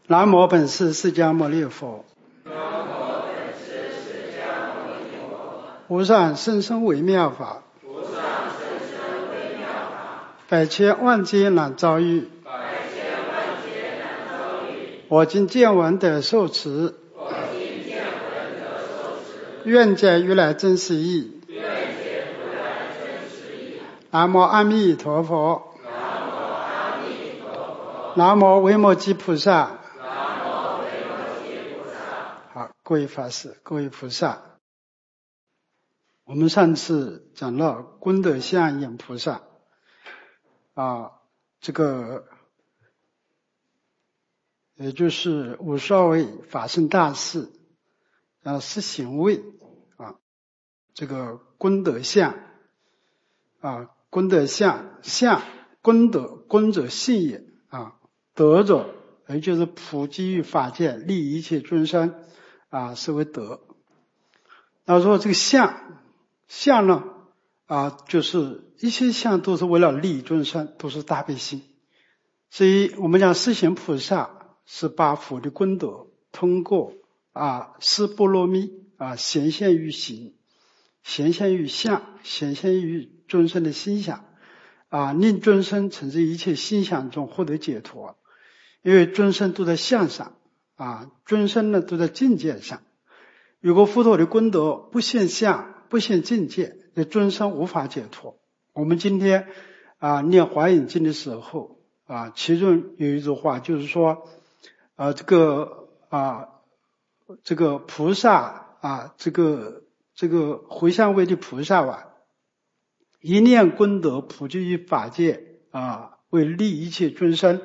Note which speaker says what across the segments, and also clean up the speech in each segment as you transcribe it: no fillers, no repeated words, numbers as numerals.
Speaker 1: 南无本师释迦牟尼佛。无上甚深微妙法，百千万劫难遭遇。我今见闻得受持，愿解如来真实义。南无阿弥陀佛。南无维摩诘菩萨。好，各位法师，各位菩萨，我们上次讲了功德相应菩萨这个也就是52位法身大士是行位这个功德相功德相功德，功者信也德者也就是普济于法界，利一切众生是为德。那说这个相呢就是一切相都是为了利益众生，都是大悲心。所以我们讲四行菩萨是把佛的功德通过四波罗蜜显现于行，显现于相，显现于众生的心想令众生从这一切心想中获得解脱。因为众生都在相上众生呢都在境界上。如果佛陀的功德不现相，不现境界，这众生无法解脱。我们今天念华严经的时候其中有一句话就是说这个菩萨这个回向位的菩萨一念功德普济于法界为利一切众生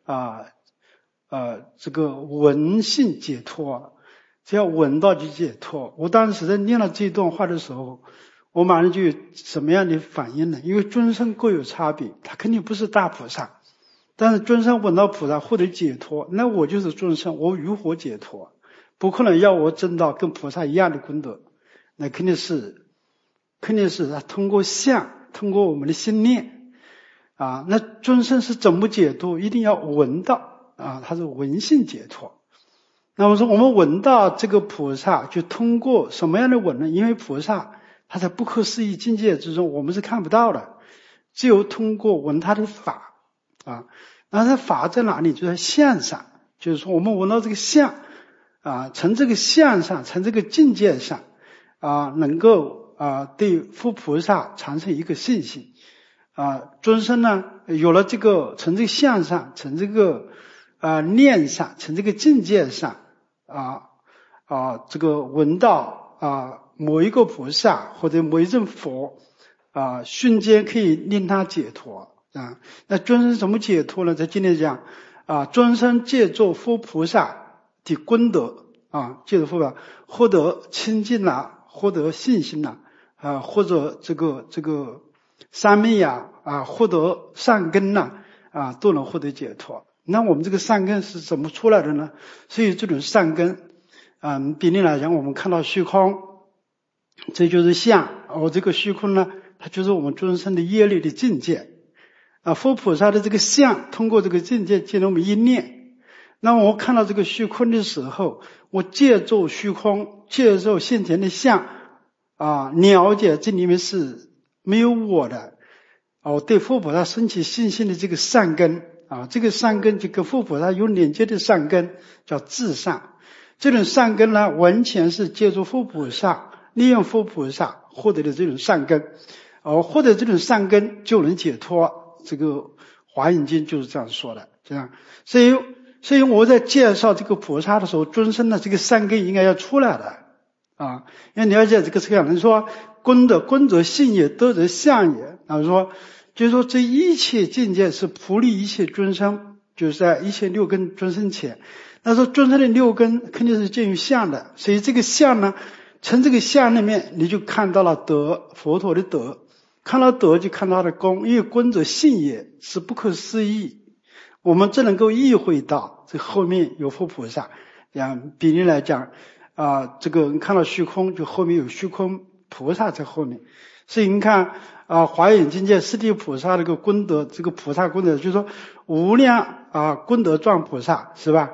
Speaker 1: 这个闻性解脱，只要闻到就解脱。我当时在念了这段话的时候，我马上就有什么样的反应呢？因为众生各有差别，他肯定不是大菩萨，但是众生闻到菩萨获得解脱，那我就是众生，我如何解脱？不可能要我证到跟菩萨一样的功德，那肯定是他通过相，通过我们的心念那众生是怎么解脱？一定要闻到他是闻性解脱。那么说我们闻到这个菩萨，就通过什么样的闻呢？因为菩萨他在不可思议境界之中，我们是看不到的，只有通过闻他的法那他法在哪里？就在相上。就是说我们闻到这个相从这个相上，从这个境界上能够对佛菩萨产生一个信心众生呢有了这个从这个相上，从这个念上，从这个境界上这个闻到某一个菩萨或者某一尊佛瞬间可以令他解脱那众生怎么解脱呢？在今天讲众生借助佛菩萨的功德借助佛菩萨获得清净获得信心或者这个三昧获得善根都能获得解脱。那我们这个善根是怎么出来的呢？所以这种善根比例来讲，我们看到虚空，这就是相这个虚空呢，它就是我们众生的业力的境界佛菩萨的这个相通过这个境界进入我们一念。那么我看到这个虚空的时候，我借助虚空，借助现前的相了解这里面是没有我的对佛菩萨升起信心的这个善根这个善根就跟佛菩萨有连接的善根叫至善。这种善根呢，完全是借助佛菩萨，利用佛菩萨获得的这种善根获得这种善根就能解脱。这个华严经就是这样说的这样。所以我在介绍这个菩萨的时候，众生的这个善根应该要出来的要了解这个这样人说功德信也，德者相也就是说这一切境界是普利一切众生，就是在一切六根众生前。那说众生的六根肯定是见于相的，所以这个相呢，从这个相里面你就看到了德，佛陀的德，看到德就看到他的功，因为功者信也，是不可思议。我们只能够意会到这后面有佛菩萨比例来讲这个你看到虚空，就后面有虚空菩萨在后面。所以你看华严经界释地菩萨这个功德，这个菩萨功德就是说无量功德状菩萨是吧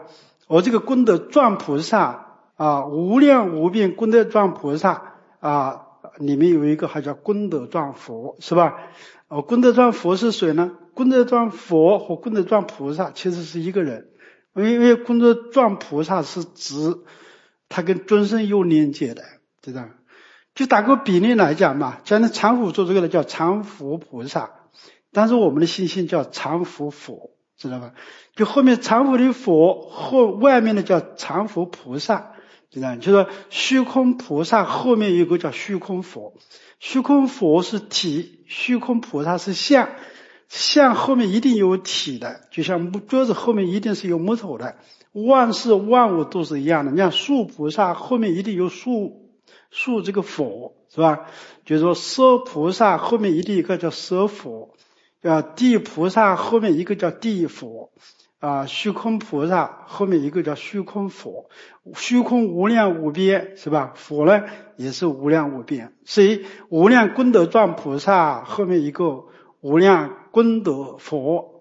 Speaker 1: 我这个功德幢菩萨啊，无量无边功德幢菩萨啊，里面有一个还叫功德幢佛，是吧？功德幢佛是谁呢？功德幢佛和功德幢菩萨其实是一个人，因为功德幢菩萨是指他跟尊圣有连接的，知道吗？就打个比例来讲嘛，讲的常福做这个的叫常福菩萨，但是我们的信心叫常福佛，知道吧？就后面常福的佛后外面的叫常福菩萨，知道吗？就说虚空菩萨后面有一个叫虚空佛，虚空佛是体，虚空菩萨是相，相后面一定有体的，就像桌子后面一定是有木头的，万事万物都是一样的。你看树菩萨后面一定有树这个佛，是吧？就是说舍菩萨后面一定有一个叫舍佛，地菩萨后面一个叫地佛，虚空菩萨后面一个叫虚空佛，虚空无量无边，是吧？佛呢也是无量无边，所以无量功德幢菩萨后面一个无量功德佛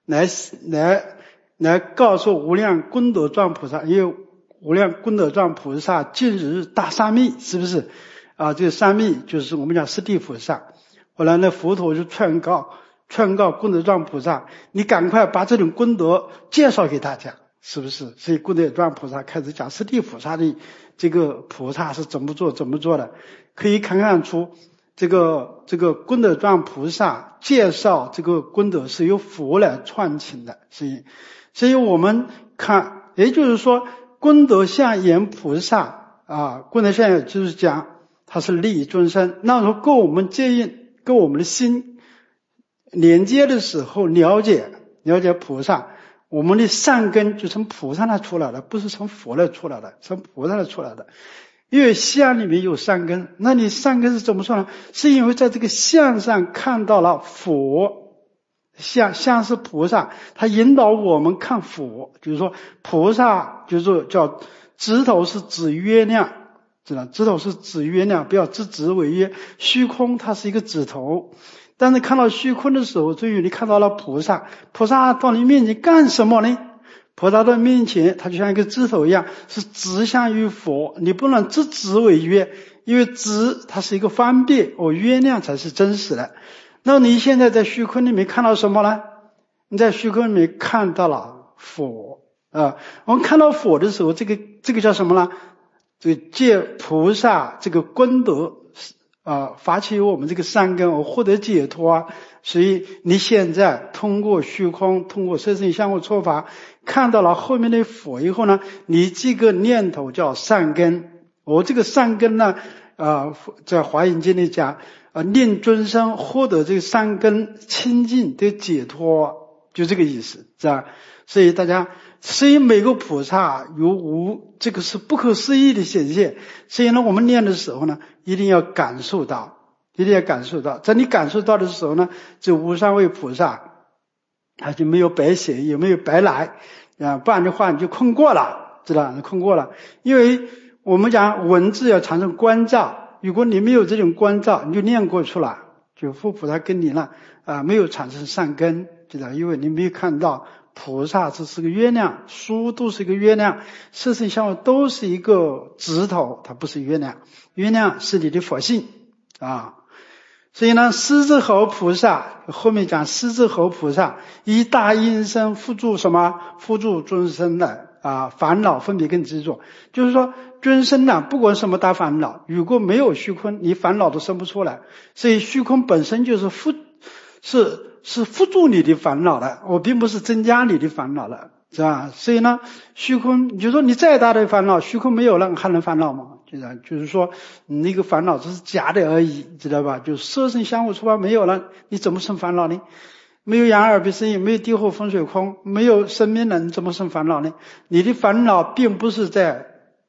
Speaker 1: 来告诉无量功德幢菩萨，因为无量功德幢菩萨近日大三昧，是不是这个三昧就是我们讲释地菩萨。后来呢，佛陀就劝告功德幢菩萨，你赶快把这种功德介绍给大家，是不是？所以功德幢菩萨开始讲释地菩萨的这个菩萨是怎么做的，可以看出这个功德幢菩萨介绍这个功德是由佛来创请的，所以我们看，也就是说功德相严菩萨功德相严就是讲他是利益众生，那时候跟我们接应，跟我们的心连接的时候，了解菩萨，我们的善根就从菩萨那出来的，不是从佛那出来的，从菩萨那出来的。因为相里面有善根，那你善根是怎么说呢？是因为在这个相上看到了佛，相是菩萨，他引导我们看佛，就是说菩萨就是说叫指头是指月亮，知道？指头是指月亮，不要指为月。虚空它是一个指头，但是看到虚空的时候，终于你看到了菩萨，菩萨到你面前干什么呢？菩萨到面前，它就像一个指头一样，是指向于佛。你不能指为月，因为指它是一个方便，月亮才是真实的。那你现在在虚空里面看到什么呢？你在虚空里面看到了佛我们看到佛的时候，这个叫什么呢？这个借菩萨这个功德发起我们这个善根，我获得解脱所以你现在通过虚空，通过色身相互错法，看到了后面的佛以后呢，你这个念头叫善根。我这个善根呢在华严经里讲令众生获得这个善根清净的解脱，就这个意思，是吧？所以每个菩萨这个是不可思议的显现。所以呢，我们念的时候呢，一定要感受到。在你感受到的时候呢，这无上位菩萨他就没有白写，也没有白来不然的话你就空过了，知道？空过了。因为我们讲文字要产生观照，如果你没有这种观照，你就念过去了，就佛菩萨跟你了没有产生善根，知道？因为你没有看到菩萨这是个月亮，书都是一个月亮，色身相互都是一个指头，它不是月亮，月亮是你的佛性所以呢，狮子吼菩萨后面讲狮子吼菩萨以大音声护助什么？护助众生的烦恼分别跟执着。就是说众生不管什么大烦恼，如果没有虚空，你烦恼都生不出来。所以虚空本身就是是辅助你的烦恼的，我并不是增加你的烦恼了，是吧？所以呢，虚空，你就说你再大的烦恼，虚空没有了，还能烦恼吗？就是说你那个烦恼只是假的而已，知道吧？就色身相互触法没有了，你怎么生烦恼呢？没有眼耳鼻舌身，没有地火风水空，没有生命了，你怎么生烦恼呢？你的烦恼并不是在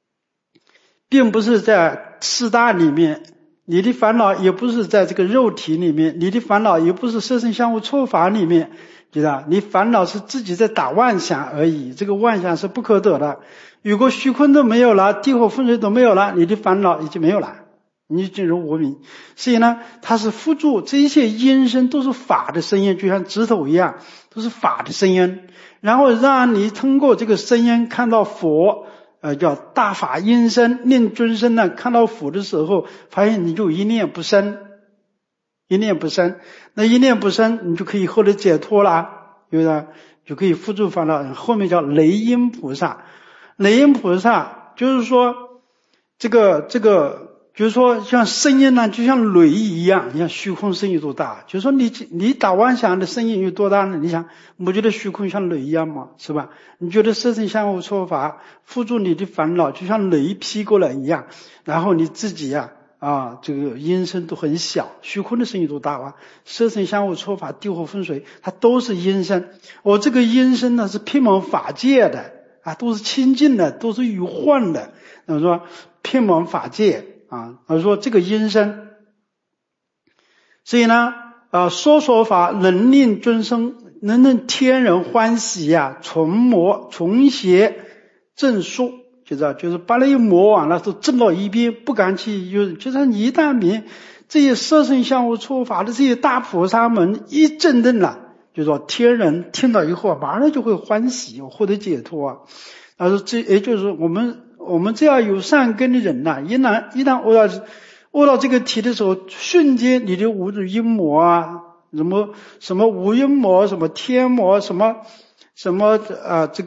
Speaker 1: 四大里面，你的烦恼也不是在这个肉体里面，你的烦恼也不是色身相互触法里面，知道？你烦恼是自己在打妄想而已，这个妄想是不可得的。如果虚空都没有了，地火风水都没有了，你的烦恼已经没有了， 你进入无明。所以呢，它是辅助这一切音声都是法的声音，就像指头一样，都是法的声音，然后让你通过这个声音看到佛，叫大法音声，念尊声呢，看到佛的时候，发现你就一念不生，一念不生，那一念不生，你就可以获得解脱了，对不对？就可以辅助烦恼。后面叫雷音菩萨，雷音菩萨就是说这个就是说像声音呢，就像雷一样，你像虚空声有多大，就是说你打妄想的声音有多大呢？你想不觉得虚空像雷一样吗？是吧？你觉得色声相互错法辅助你的烦恼就像雷劈过来一样，然后你自己这个音声都很小，虚空的声音多大啊？色声相互错法地火风水它都是音声。这个音声呢是遍满法界的都是清净的，都是有幻的。那么说遍满法界说这个音声，所以呢说法能令尊生，能令天人欢喜从魔从邪正数，就是把那些魔王呢都震到一边，不敢去用。就是你一旦明这些色声相互错法的这些大菩萨们一震动了，就说天人听到以后马上就会欢喜，获得解脱这也就是我们这样有善根的人一旦悟到这个题的时候，瞬间你的五种阴魔什么无阴魔，什么天魔，什么这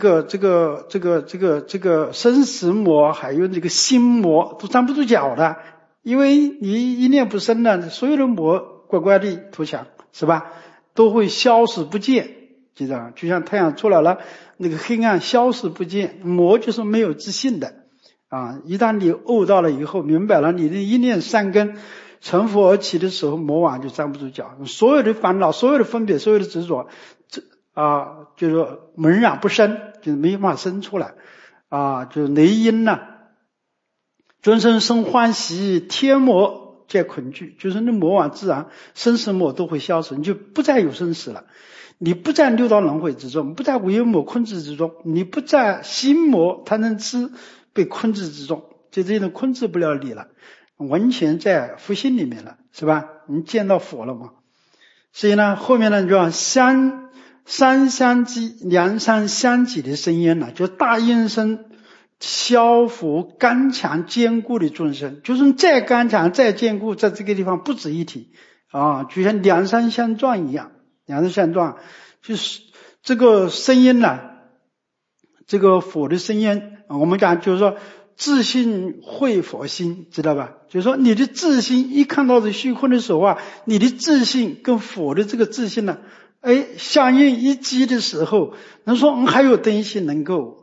Speaker 1: 个生死魔，还有这个心魔都站不住脚的，因为你一念不生了，所有的魔乖乖地投降，是吧？都会消失不见，就像太阳出来了，那个黑暗消失不见，魔就是没有自信的一旦你悟到了以后，明白了你的一念善根成佛而起的时候，魔王就站不住脚，所有的烦恼，所有的分别，所有的执着就是猛然不生，就是没办法生出来就是雷音尊生生欢喜，天魔皆恐惧，就是那魔王自然生死魔都会消失，你就不再有生死了，你不在六道轮回之中，不在无阴魔控制之中，你不在心魔贪嗔痴被控制之中，就这种控制不了你了，完全在佛性里面了，是吧？你见到佛了嘛？所以呢，后面呢就三相济，两三相济的声音就大音声消伏刚强坚固的众生，就是再刚强再坚固，在这个地方不止一体就像两山相撞一样，两山相撞就是这个声音这个佛的声音我们讲就是说自信会佛心，知道吧？就是说你的自信一看到这虚空的时候你的自信跟佛的这个自信相应一击的时候，能说还有东西能够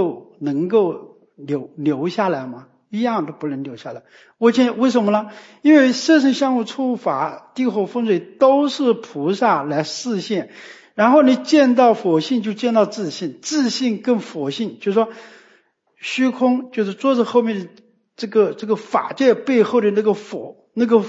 Speaker 1: 留下来吗？一样都不能留下来。为什么呢？因为色声相互错法地火风水都是菩萨来示现，然后你见到佛性就见到自信，自信跟佛性，就是说虚空就是桌子后面的这个法界背后的那个佛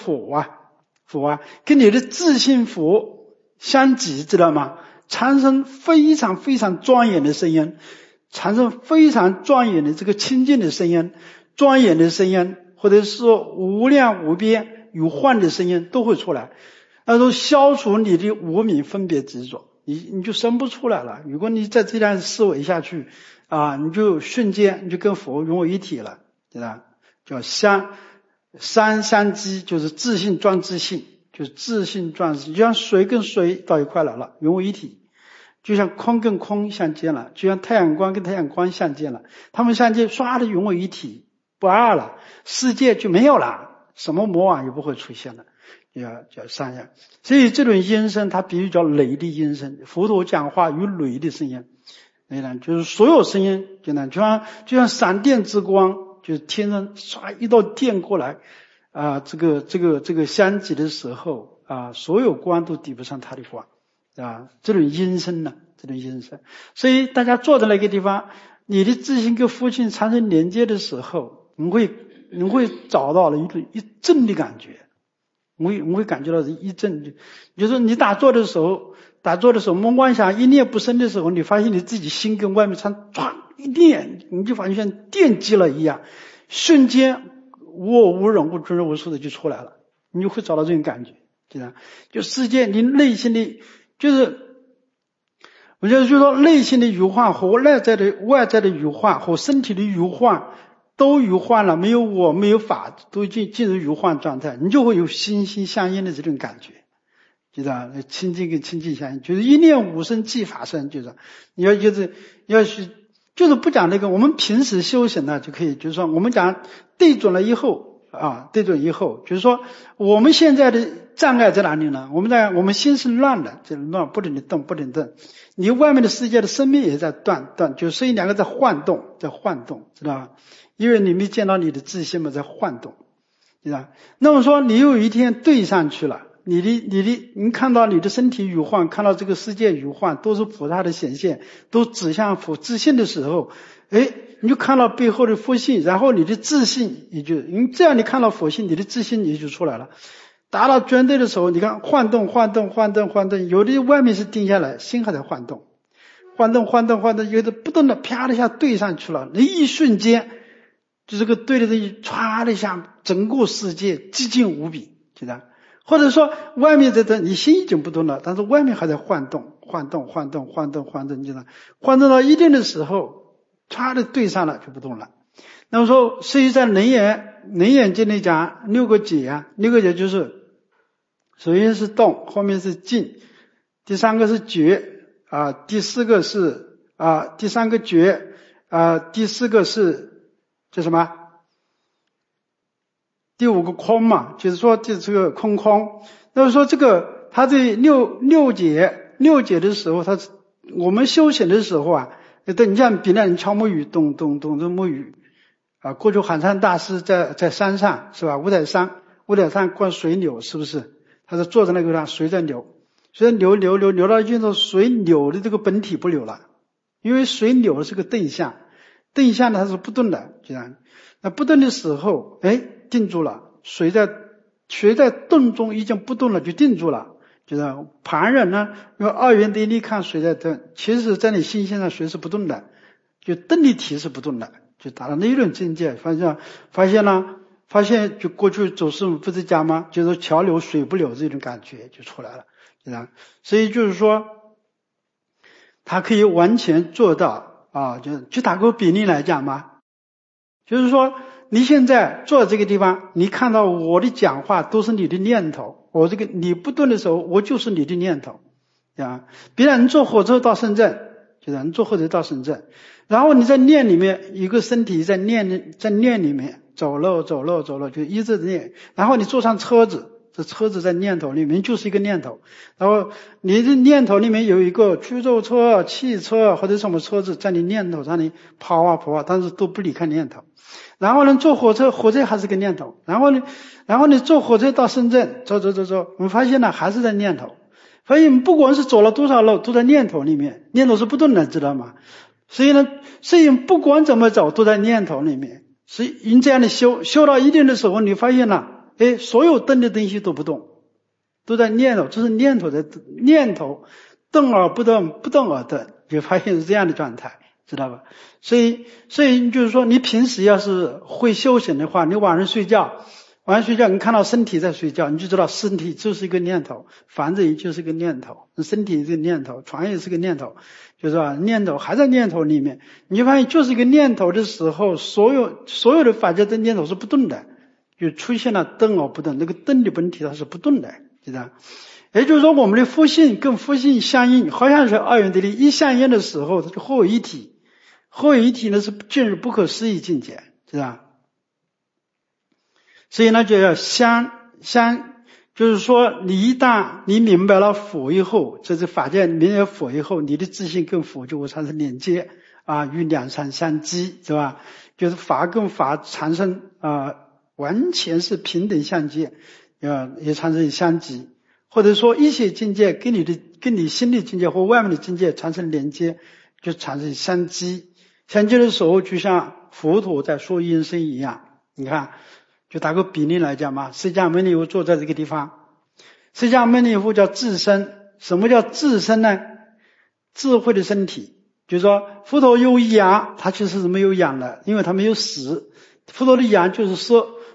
Speaker 1: 跟你的自信佛相即，知道吗？产生非常非常庄严的声音，产生非常庄严的这个清净的声音，庄严的声音，或者是说无量无边有幻的声音都会出来，那都消除你的无明分别执着，你就生不出来了。如果你在这样思维下去你就瞬间你就跟佛融为一体了，对吧？叫三相济，就是自信装自信，就是自信装自信，就像水跟水到一块来了，融为一体，就像空跟空相见了，就像太阳光跟太阳光相见了，他们相见唰的融为一体，不二了，世界就没有了，什么魔王也不会出现了，叫三样。所以这种音声它比喻叫雷的音声，佛陀讲话有雷的声音，就是所有声音就像闪电之光，就是天上唰一道电过来这个相继的时候所有光都抵不上它的光这种音声这种音声。所以大家坐在那个地方，你的自信跟父亲产生连接的时候，你会找到了一震的感觉，你会感觉到一震。就是你打坐的时候梦观想一念不生的时候，你发现你自己心跟外面唰一念，你就发现像电击了一样，瞬间无我无人无众人无数的就出来了，你就会找到这种感觉，对吧？就世界你内心的就是我觉得就是说内心的愚幻和外在的愚幻和身体的愚幻都愚幻了，没有我没有法都进入愚幻状态，你就会有心心相印的这种感觉，知道清净跟清净相应，就是一念无生即法生，就是你要就是不讲那个，我们平时修行呢就可以，就是说我们讲对准了以后对准以后，就是说我们现在的障碍在哪里呢？我们心是乱的，就乱不停的动，你外面的世界的生命也在断，就所以两个在晃动，知道吧？因为你没见到你的自信嘛，在晃动，知道吧？那么说你有一天对上去了。你看到你的身体愚幻，看到这个世界愚幻，都是菩萨的显现，都指向自信的时候，你就看到背后的佛性，然后你的自信也就，这样你看到佛性，你的自信也就出来了。达到绝对的时候，你看晃动，有的外面是定下来，心还在晃动，有的不断的啪的一下对上去了，那一瞬间，就这个对的东西唰的一下，整个世界寂静无比，知道？或者说外面在这，你心已经不动了，但是外面还在晃动，你知道？晃动到一定的时候，唰的对上了就不动了。那么说，所以在能眼经里讲6个解，6个解就是首先是动，后面是静，第3个是觉第4个是第3个觉第4个是叫什么？第5个空嘛，就是说这个空。那么说这个他这六解的时候，我们修行的时候你像比那人敲木鱼，咚这木鱼过去海山大师在山上是吧？五台山灌水流，是不是？他是坐在那个上，水在流到一定的水流的这个本体不流了，因为水流是个定向呢它是不动的，这样。那不动的时候，定住了，水在动中已经不动了，就定住了。就是旁人呢用二元对立看水在动，其实在你心性上水是不动的，就动力体是不动的，就达到那一种境界。发现就过去祖师不是讲吗？就是桥流水不流这种感觉就出来了，知道？所以就是说，它可以完全做到就打个比例来讲嘛，就是说你现在坐在这个地方，你看到我的讲话都是你的念头，我这个你不动的时候，我就是你的念头比如你坐火车到深圳，然后你在念里面一个身体在念里面走了，就一直念，然后你坐上车子，这车子在念头里面就是一个念头，然后你的念头里面有一个驱走车、汽车或者什么车子在你念头上你跑但是都不离开念头。然后呢，坐火车还是个念头，然后你坐火车到深圳，走，我们发现呢还是在念头，发现不管是走了多少路都在念头里面，念头是不动的，知道吗？所以不管怎么走都在念头里面。所以你这样的修到一定的时候，你发现了所有动的东西都不动，都在念头，这是念头动而不动，不动而动，就发现是这样的状态，知道吧？所以就是说，你平时要是会修行的话，你晚上睡觉你看到身体在睡觉，你就知道身体就是一个念头，房子也就是个念头，身体是个念头，床也是个念头，就是吧？念头还在念头里面，你就发现就是一个念头的时候，所有的法界的念头是不动的，就出现了动而不动，那个动的本体它是不动的，知道？也就是说，我们的佛性跟佛性相应，好像是二元对立，一相应的时候它就合为一体，呢是进入不可思议境界，知道？所以呢就要就是说你一旦你明白了佛以后，这是法界明白佛以后，你的自信跟佛就会产生连接与两禅相继，是吧？就是法跟法产生完全是平等相接也产生相继，或者说一些境界跟你心理境界或外面的境界产生连接，就产生相继。相继的时候就像佛陀在说因声一样，你看就打个比例来讲嘛，释迦牟尼佛坐在这个地方，释迦牟尼佛叫自身。什么叫自身呢？智慧的身体，就是说佛陀有养，他其实是没有养的，因为他没有死。佛陀的养就是说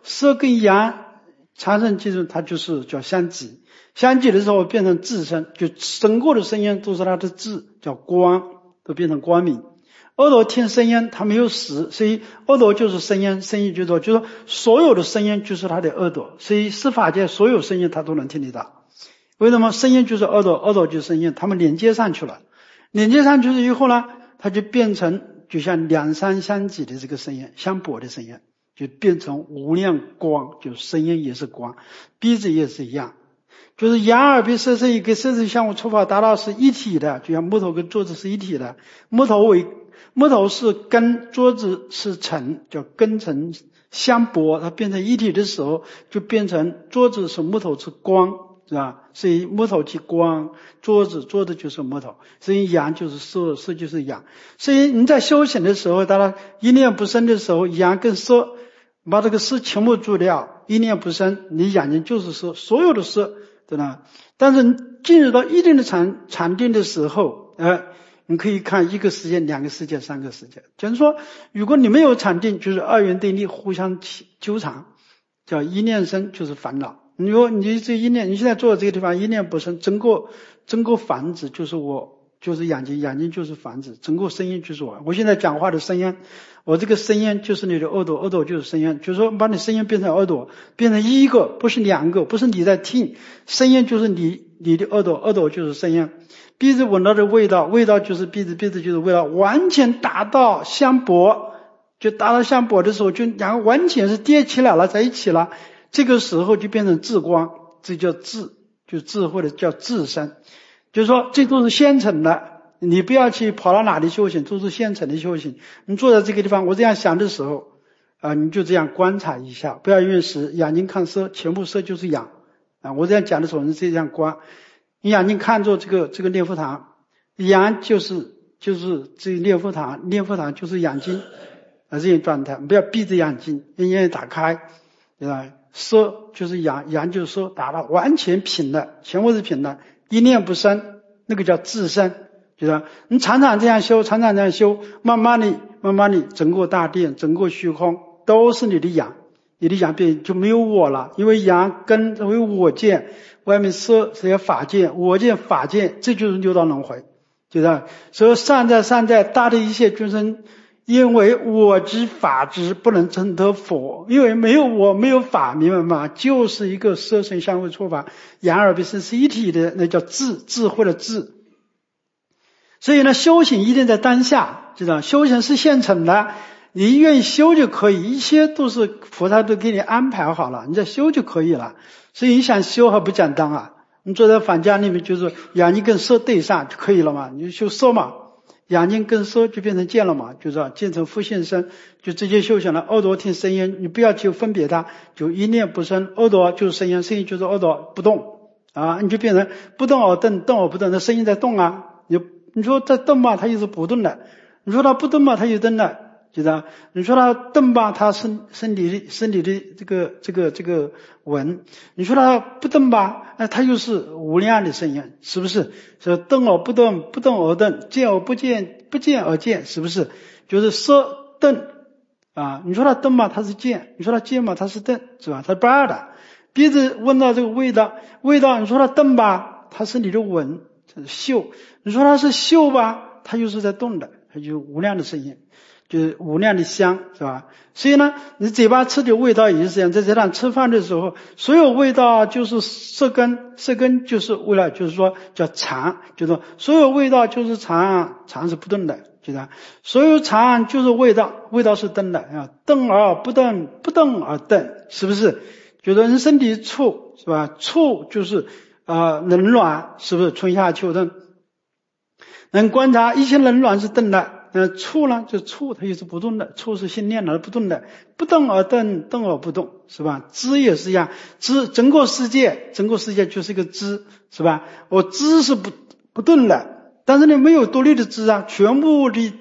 Speaker 1: 色跟阳产生这种，它就是叫相济。相济的时候变成自身，就整个的声音都是它的自，叫光，都变成光明。耳朵听声音，它没有死，所以耳朵就是声音，声音就是说所有的声音就是它的耳朵，所以司法界所有声音它都能听得到。为什么？声音就是耳朵，耳朵就是声音，它们连接上去了，连接上去了以后呢，它就变成就像两山相济的这个声音，相搏的声音，就变成无量光，就声音也是光，鼻子也是一样。就是眼耳鼻舌身意跟色声香味触法达到是一体的，就像木头跟桌子是一体的。木头是根，桌子是尘，叫根尘相搏，它变成一体的时候，就变成桌子是木头是光，是吧？所以木头即光，桌子就是木头，所以阳就是色，色就是阳。所以你在修行的时候，当然一念不生的时候，阳跟色把这个色全部注掉，一念不生，你眼睛就是色，所有的色。对吧？但是进入到一定的禅定的时候，你可以看一个世界、两个世界、三个世界。就是说，如果你没有禅定，就是二元对立互相纠缠，叫一念生就是烦恼。你说你这一念，你现在坐在这个地方一念不生，整个房子就是我，就是眼睛，眼睛就是房子，整个声音就是我。我现在讲话的声音，我这个声音就是你的耳朵，耳朵就是声音，就是说把你声音变成耳朵，变成一个，不是两个，不是你在听，声音就是你的耳朵，耳朵就是声音。鼻子闻到的味道，味道就是鼻子，鼻子就是味道，完全达到相搏，就达到相搏的时候，就两个完全是叠起来了，在一起了，这个时候就变成智光，这叫智，就智慧的叫智身。就是说这都是现成的，你不要去跑到哪里修行，都是现成的修行。你坐在这个地方，我这样想的时候你就这样观察一下，不要因为是眼睛看色，全部色就是眼我这样讲的时候你这样观，你眼睛看着这个念佛堂，眼就是这个念佛堂，念佛堂就是眼睛这种状态，不要闭着眼睛，眼睛打开，对吧？色就是眼就是色，达到完全平的，全部是平的，一念不生，那个叫自生，就是你常常这样修，常常这样修，慢慢的整个大殿，整个虚空都是你的眼，你的眼变就没有我了，因为眼跟为我见，外面色是要法见，我见法见，这就是六道轮回，就是所以善在大的一切众生，因为我知法知不能证得佛，因为没有我没有法，明白吗？就是一个色声香味触法，眼耳鼻舌是一体的，那叫智慧的智。所以呢，修行一定在当下，知道修行是现成的，你愿意修就可以，一切都是菩萨都给你安排好了，你再修就可以了。所以你想修还不简单啊？你坐在房间里面，就是眼睛跟色对上就可以了嘛，你就修色嘛，眼睛跟色就变成见了嘛，就是见成复现身，就直接修行了。耳朵听声音，你不要去分别它，就一念不生，耳朵就是声音，声音就是耳朵不动你就变成不动而动，动而不动，那声音在动啊，你说它动吧，它又是不动的；你说它不动吧，它又动了，知道？你说它动吧，它身体的这个闻；你说它不动吧，它又是无量的声音，是不是？说动而不动，不动而动，见而不见，不见而见，是不是？就是色动你说它动吧，它是见；你说它见吧，它是动，是吧？它是不二的。鼻子闻到这个味道，你说它动吧，它是你的闻。嗅，你说它是嗅吧，它又是在动的，它就无量的声音，就是无量的香，是吧？所以呢，你嘴巴吃的味道也是这样，在这上吃饭的时候，所有味道就是色根就是为了就是说叫禅，就是说所有味道就是禅是不动的，就是所有禅就是味道是动的动而不动，不动而动，是不是？就是人身体触，是吧？触就是冷暖，是不是春夏秋冬？能观察一切冷暖是动的，触呢就触，它也是不动的，触是心念而不动的，不动而动，动而不动，是吧？知也是一样，知整个世界就是一个知，是吧？我知是不动的，但是呢没有独立的知全部的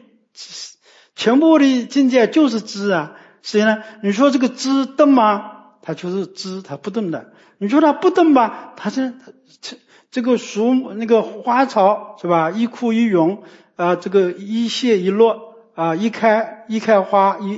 Speaker 1: 境界就是知所以呢，你说这个知动吗？它就是知，它不动的。你说它不动吧，它是这个树那个花草是吧？一枯一荣这个一谢一落一开花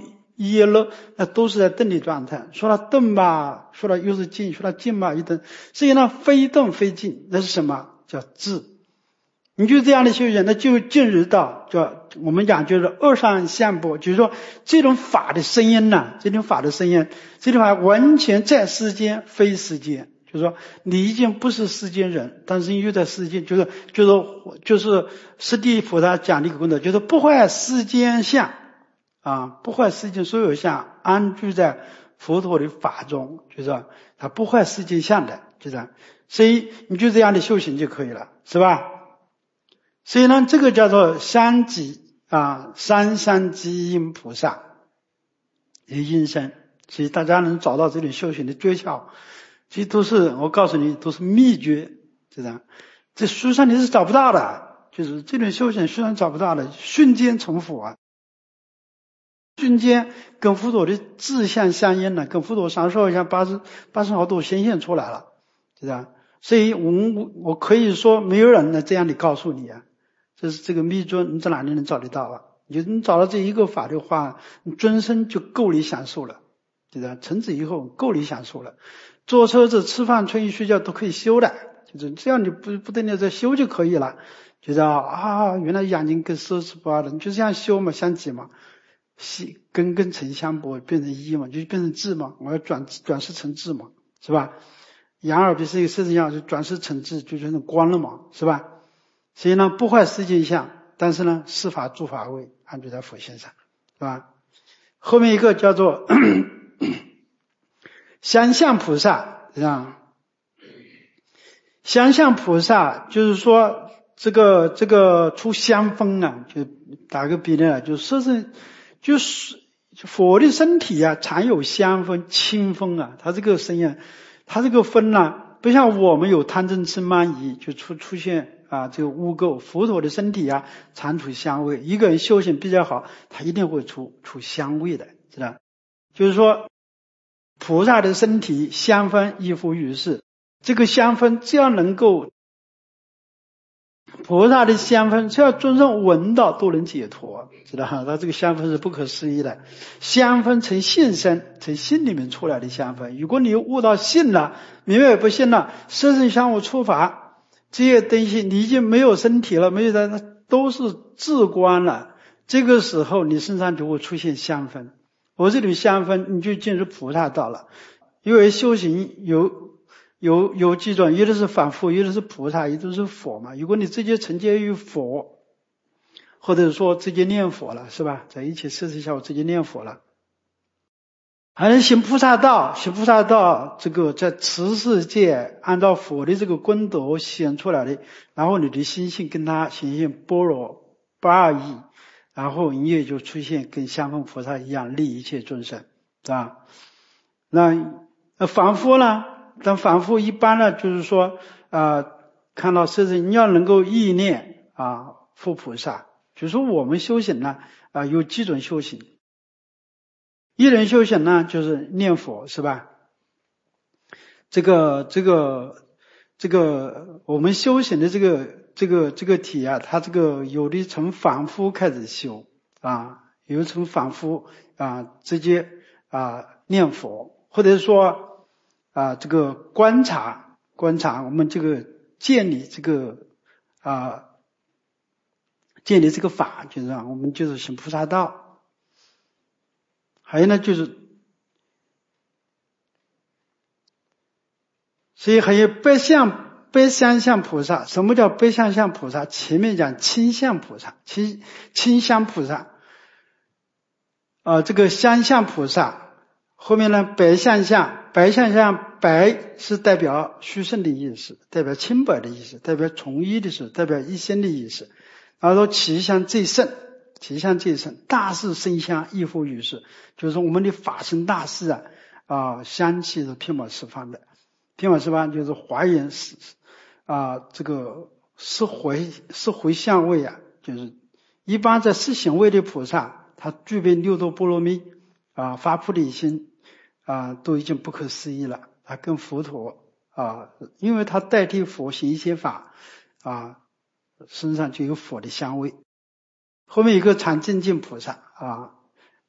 Speaker 1: 耶勒，那都是在动的状态。说它动吧，说它又是静，说它静吧一动，实际上非动非静，那是什么？叫智。你就这样的修行，那就进入到叫我们讲就是二上相波，就是说这种法的声音呢，这种法完全在世间非世间，就是说你已经不是世间人，但是你又在世间，就是释地菩萨讲的一个功德，就是不坏世间相啊，不坏世间所有相，安居在佛陀的法中，就是他不坏世间相的，就是所以你就这样的修行就可以了，是吧？所以呢，这个叫做三相即因菩萨因身，所以大家能找到这种修行的诀窍，其实都是我告诉你都是秘诀，知道？这书上你是找不到的，就是这种修行书上找不到的，瞬间成佛，瞬间跟佛陀的志向相应了，跟佛陀上寿像80毫度显现出来了，知道？所以我可以说没有人能这样的告诉你啊。这是这个密宗，你在哪里能找得到啊？你找到这一个法的话，你终身就够你享受了，对吧？从此以后够你享受了，坐车子、吃饭、穿衣、睡觉都可以修的，就是这样，你不得了再修就可以了。觉得啊，原来眼睛跟奢侈不二的，你就这样修嘛，相即嘛，根成相搏，变成一嘛，就变成智嘛，我要转世成智嘛，是吧？眼耳鼻舌身色相就转世成智，就成光了嘛，是吧？所以呢，不坏世间相，但是呢，施法住法位安住在佛性上，是吧？后面一个叫做相向菩萨，是吧？相向菩萨就是说这个出香风啊，就打个比喻，就是佛的身体啊，常有香风、清风啊，它这个声音，它这个风呢，不像我们有贪嗔痴慢疑就出现这个污垢，佛陀的身体啊常出香味，一个人修行比较好，他一定会出香味的，知道？就是说菩萨的身体香风依附于世，这个香风只要能够，菩萨的香风只要众生闻到都能解脱，知道哈？他这个香风是不可思议的，香风从性生，从心里面出来的香风，如果你悟到性了，明白不信了，色身香味触法这些东西你已经没有身体了，没有的都是自观了，这个时候你身上就会出现香风，我这种香风你就进入菩萨道了。因为修行有几种，有的是反复，有的是菩萨，有的是佛嘛。如果你直接承接于佛，或者说直接念佛了，是吧？在一起试一下，我直接念佛了。还能行菩萨道，这个在此世界按照佛的这个功德显出来的，然后你的心性跟他显现般若不二意，然后你也就出现跟香风菩萨一样利一切众生，是吧？那反复呢？但反复一般呢，就是说看到色身，你要能够意念复菩萨。就是说我们修行呢有几种修行。一人修行呢，就是念佛，是吧？这个我们修行的这个体啊，它这个有的从反复开始修有的从反复直接念佛，或者说这个观察我们这个建立这个法，就是我们就是行菩萨道。还有呢，就是所以还有百相相菩萨。什么叫百相相菩萨？前面讲清相菩萨，清香菩萨这个香相菩萨，后面呢白相相，白是代表虚圣的意思，代表清白的意思，代表从一的意思，代表一心的意思。然后说其相最胜，大事生香亦复于世，就是我们的法身大事香气是遍满十方的，遍满十方就是华严这个是回向位就是一般在四行位的菩萨，他具备六度波罗蜜发菩提心都已经不可思议了，他跟佛陀因为他代替佛行一些法身上就有佛的香味。后面一个常精进菩萨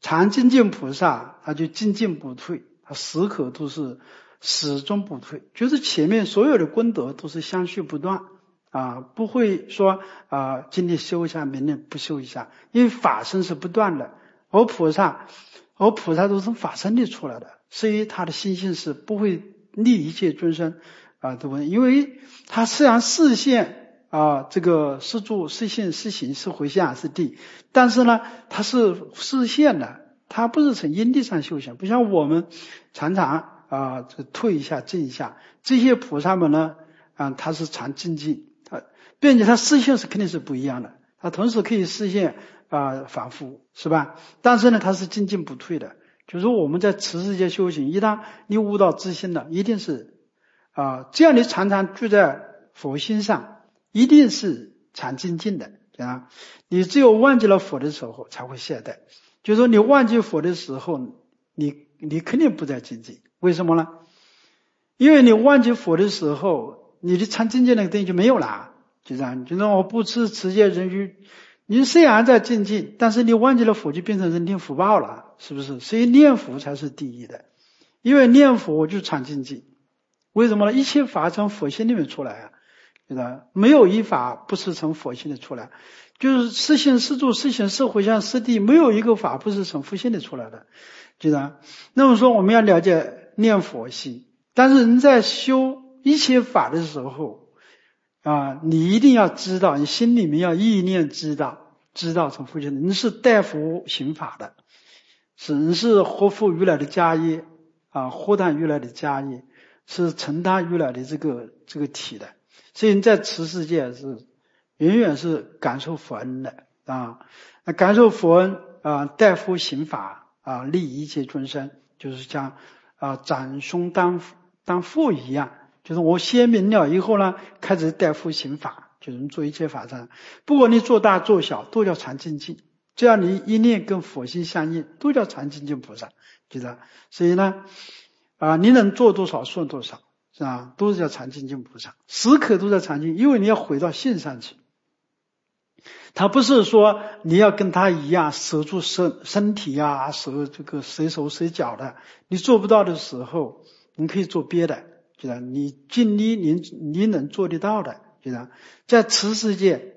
Speaker 1: 常精进菩萨他就精进不退，他时刻都是始终不退，就是前面所有的功德都是相续不断不会说今天修一下明天不修一下，因为法身是不断的，而菩萨都是从法身里出来的，所以他的心性是不会利一切众生对不对？因为他虽然视线这个是住是性是行是回向是地，但是呢他是视线的，他不是从因地上修行，不像我们常常退一下进一下，这些菩萨们呢他是常精进，并且他视线是肯定是不一样的，他同时可以视线反复是吧？但是呢他是精进不退的，就是我们在持世界修行，一旦你悟到自心了，一定是这样你常常住在佛心上，一定是常精进的你只有忘记了佛的时候才会懈怠，就是说你忘记佛的时候你肯定不再精进，为什么呢？因为你忘记佛的时候，你的常精进那个东西就没有了，就这样，就说我不吃持戒人欲，你虽然在精进，但是你忘记了佛就变成人天福报了，是不是？所以念佛才是第一的，因为念佛就常精进。为什么呢？一切法从佛心里面出来对吧？没有一法不是从佛心里出来，就是是行是住是行是回向是地，没有一个法不是从佛心里出来的，对吧？那么说我们要了解念佛心，但是人在修一切法的时候你一定要知道，你心里面要意念知道从佛心里，你是代佛行法的，你是活佛如来的家业获担如来的家业，是承担如来的这个体的，所以你在持世界是远远是感受佛恩的感受佛恩代佛行法利一切众生，就是像长兄当父一样，就是我先明了以后呢，开始代佛行法，就是做一切法上，不管你做大做小都叫常精进，这样你一念跟佛心相应，都叫常精进菩萨，对吧？所以呢你能做多少算多少，是吧？都是叫常精进菩萨，时刻都在常精进，因为你要回到性上去。他不是说你要跟他一样守住身体守这个随手随脚的，你做不到的时候，你可以做别的，对吧？你尽力你能做得到的，对吧？在持世界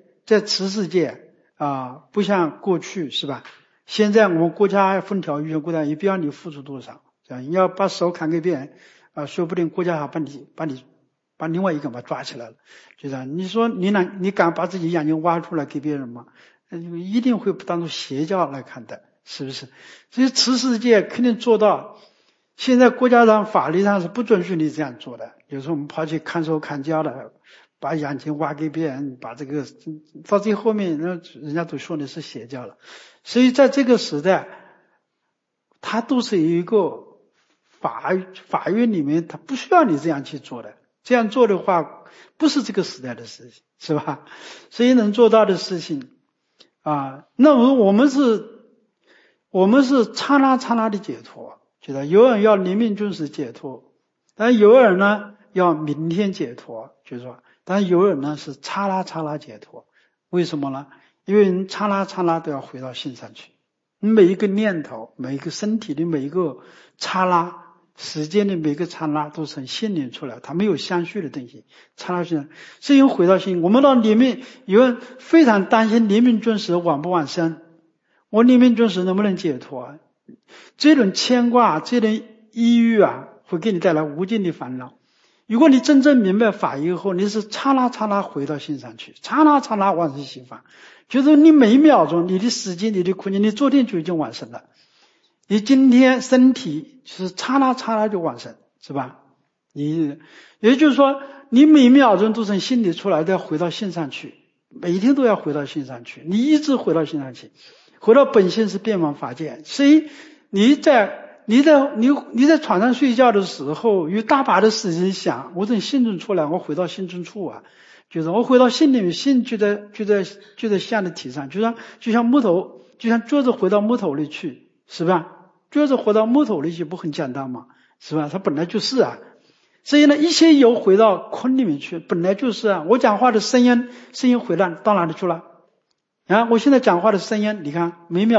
Speaker 1: 不像过去是吧？现在我们国家风调雨顺，国家也不要你付出多少。你要把手砍给别人说不定国家还把另外一个把抓起来了，就这样。你说你敢把自己眼睛挖出来给别人吗？一定会当作邪教来看待，是不是？所以持世界肯定做到，现在国家上法律上是不准许你这样做的。有时候我们跑去看手看脚的，把眼睛挖给别人，把这个到最后面人家都说你是邪教了。所以在这个时代，它都是有一个法院里面，他不需要你这样去做的，这样做的话不是这个时代的事情，是吧？所以能做到的事情那我们是刹那刹那的解脱，觉得有人要临命终时解脱，但有人呢要明天解脱，就是说，但有人呢是刹那刹那解脱。为什么呢？因为人刹那刹那都要回到心上去，你每一个念头，每一个身体的每一个刹那，时间的每个刹那都是从心里出来，它没有相续的东西，刹那性是因为回到心。我们到临命，有人非常担心临命终时往不往生，我临命终时能不能解脱这种牵挂，这种抑郁会给你带来无尽的烦恼。如果你真正明白法以后，你是刹那刹那回到心上去，刹那刹那往生西方，就是你每一秒钟你的时间你的空间，你昨天就已经往生了，你今天身体是刹那刹那就往生，是吧？也就是说你每秒钟都从心里出来，都要回到心上去，每天都要回到心上去，你一直回到心上去，回到本性是遍满法界。所以你在床上睡觉的时候，有大把的事情想，我从心中出来，我回到心中处就是我回到心里面，心就在相的体上，就像木头，就像桌子回到木头里去，是吧？桌子回到木头里去不很简单吗？是吧？它本来就是所以呢，一切有回到空里面去，本来就是我讲话的声音回到哪里去了我现在讲话的声音，你看每秒钟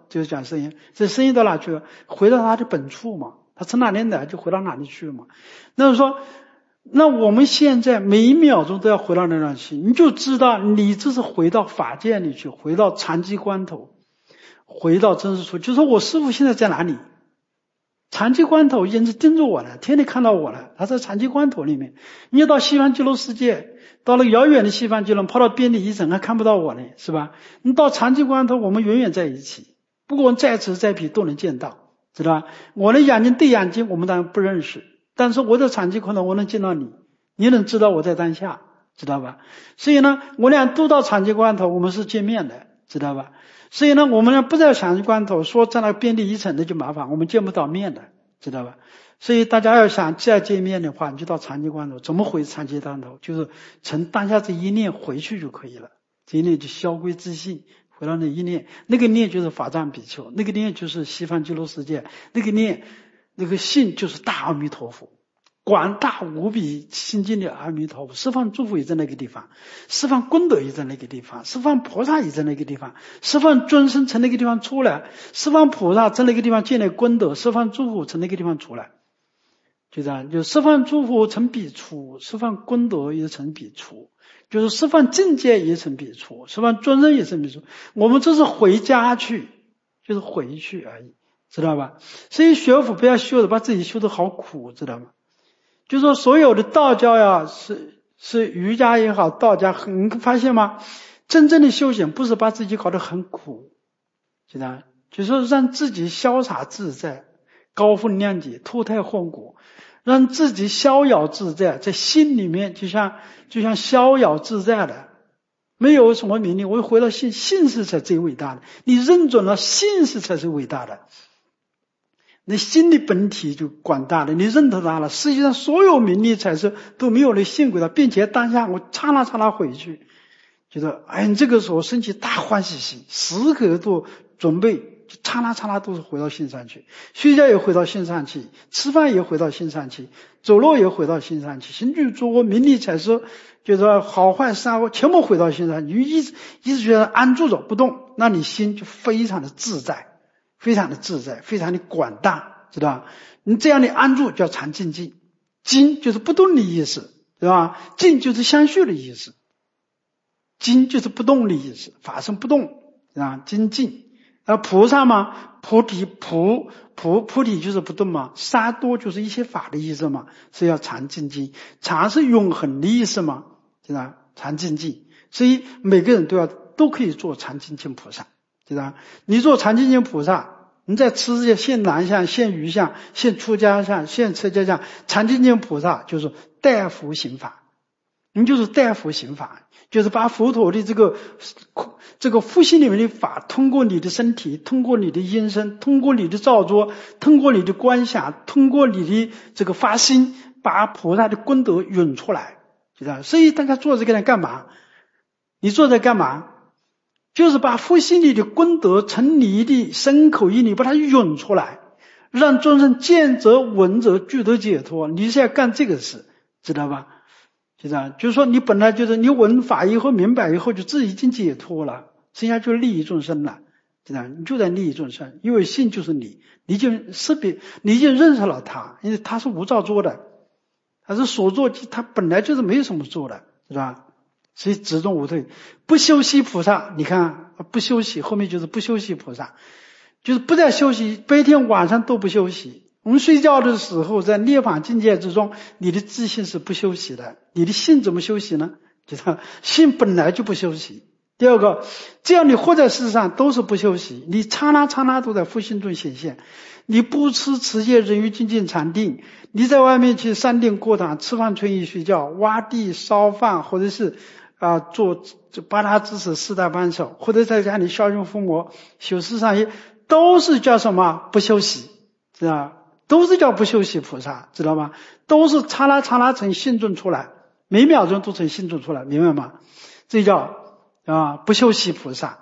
Speaker 1: 就是讲声音，这声音到哪去了？回到它的本处嘛，它从哪里来就回到哪里去嘛。那说，那我们现在每一秒钟都要回到那去，你就知道你这是回到法界里去，回到禅机关头，回到真实处。就说我师父现在在哪里？禅机关头已经是盯着我了，天天看到我了，他在禅机关头里面。你要到西方极乐世界，到了遥远的西方极乐，跑到边地一层还看不到我呢，是吧？你到禅机关头，我们永远在一起，不管在此在彼都能见到，知道吧？我的眼睛对眼睛，我们当然不认识，但是我在禅机关头，我能见到你，你能知道我在当下，知道吧？所以呢，我俩都到禅机关头，我们是见面的，知道吧？所以呢，我们呢不在禅机关头，说在那边地一层那就麻烦，我们见不到面的，知道吧？所以大家要想再见面的话，你就到禅机关头。怎么回禅机关头？就是从当下这一念回去就可以了，这一念就消归自性，回到那一念，那个念就是法藏比丘，那个念就是西方极乐世界，那个念那个性就是大阿弥陀佛。广大无比心经的阿弥陀佛，十方诸佛也在那个地方，十方功德也在那个地方，十方菩萨也在那个地方，十方众生从那个地方出来，十方菩萨从那个地方建立功德，十方诸佛从那个地方出来，就这样，就十方诸佛从彼出，十方功德也从彼出，就是十方境界也从彼出，十方众生也从彼出。我们这是回家去，就是回去而已，知道吧？所以学佛不要修的把自己修得好苦，知道吗？就说所有的道教呀，是瑜伽也好，道家，你发现吗？真正的修行不是把自己搞得很苦，知道吗？就是让自己潇洒自在，高风亮节，脱胎换骨，让自己逍遥自在，在心里面就像逍遥自在的，没有什么名利。我回到性是才最伟大的，你认准了性是才是伟大的。那心的本体就广大了，你认得它了，实际上所有名利财色都没有了性轨道，并且当下我刹那回去，觉得哎，这个时候升起大欢喜心，时刻都准备，刹那都是回到心上去，睡觉也回到心上去，吃饭也回到心上去，走路也回到心上去，行住坐卧名利财色，就是好坏善恶全部回到心上去，一直觉得安住着不动，那你心就非常的自在。非常的自在，非常的广大，知道吧？你这样的安住叫禅静静，静就是不动的意思，对吧？静就是相续的意思，静就是不动的意思，法身不动啊，精进。菩萨嘛，菩提就是不动嘛，沙多就是一切法的意思嘛，是要禅静静，禅是永恒的意思嘛，知道吧？禅静静，所以每个人都可以做禅静静菩萨。知道你做禅静静菩萨，你在持戒现男相、现余相、现出家相、现出家相，禅静静菩萨就是代佛行法，你就是代佛行法，就是把佛陀的这个复性里面的法，通过你的身体，通过你的音声，通过你的造作，通过你的观想，通过你的这个发心，把菩萨的功德涌出来，知道？所以大家做这个人干嘛？你做这干嘛？就是把复性里的功德从你的身口意里把它涌出来，让众生见则闻则具得解脱。你是要干这个事，知道吧？就这样，就是说你本来就是你闻法以后明白以后就自己已经解脱了，剩下就利益众生了，这样你就在利益众生，因为性就是你就识别，你就认识了他，因为他是无造作的，他是所作，他本来就是没有什么做的，是吧？所以直中无退，不修习菩萨，你看不休息，后面就是不休息菩萨，就是不再休息，白天晚上都不休息。我们睡觉的时候，在涅槃境界之中，你的自信是不休息的，你的性怎么休息呢？就是性本来就不休息。第二个，这样你活在世上都是不休息，你刹那都在复性中显现。你不吃持戒忍于精进禅定，你在外面去山定过堂吃饭穿衣睡觉挖地烧饭，或者是做八大支持四大般手，或者在家里孝顺父母修四善业，都是叫什么？不休息，知道吧？都是叫不休息菩萨，知道吗？都是刹那从心中出来，每秒钟都从心中出来，明白吗？这叫不休息菩萨。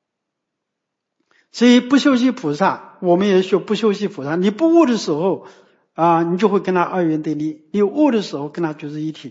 Speaker 1: 所以不休息菩萨，我们也学不休息菩萨。你不悟的时候你就会跟他二元对立，你悟的时候跟他就是一体的。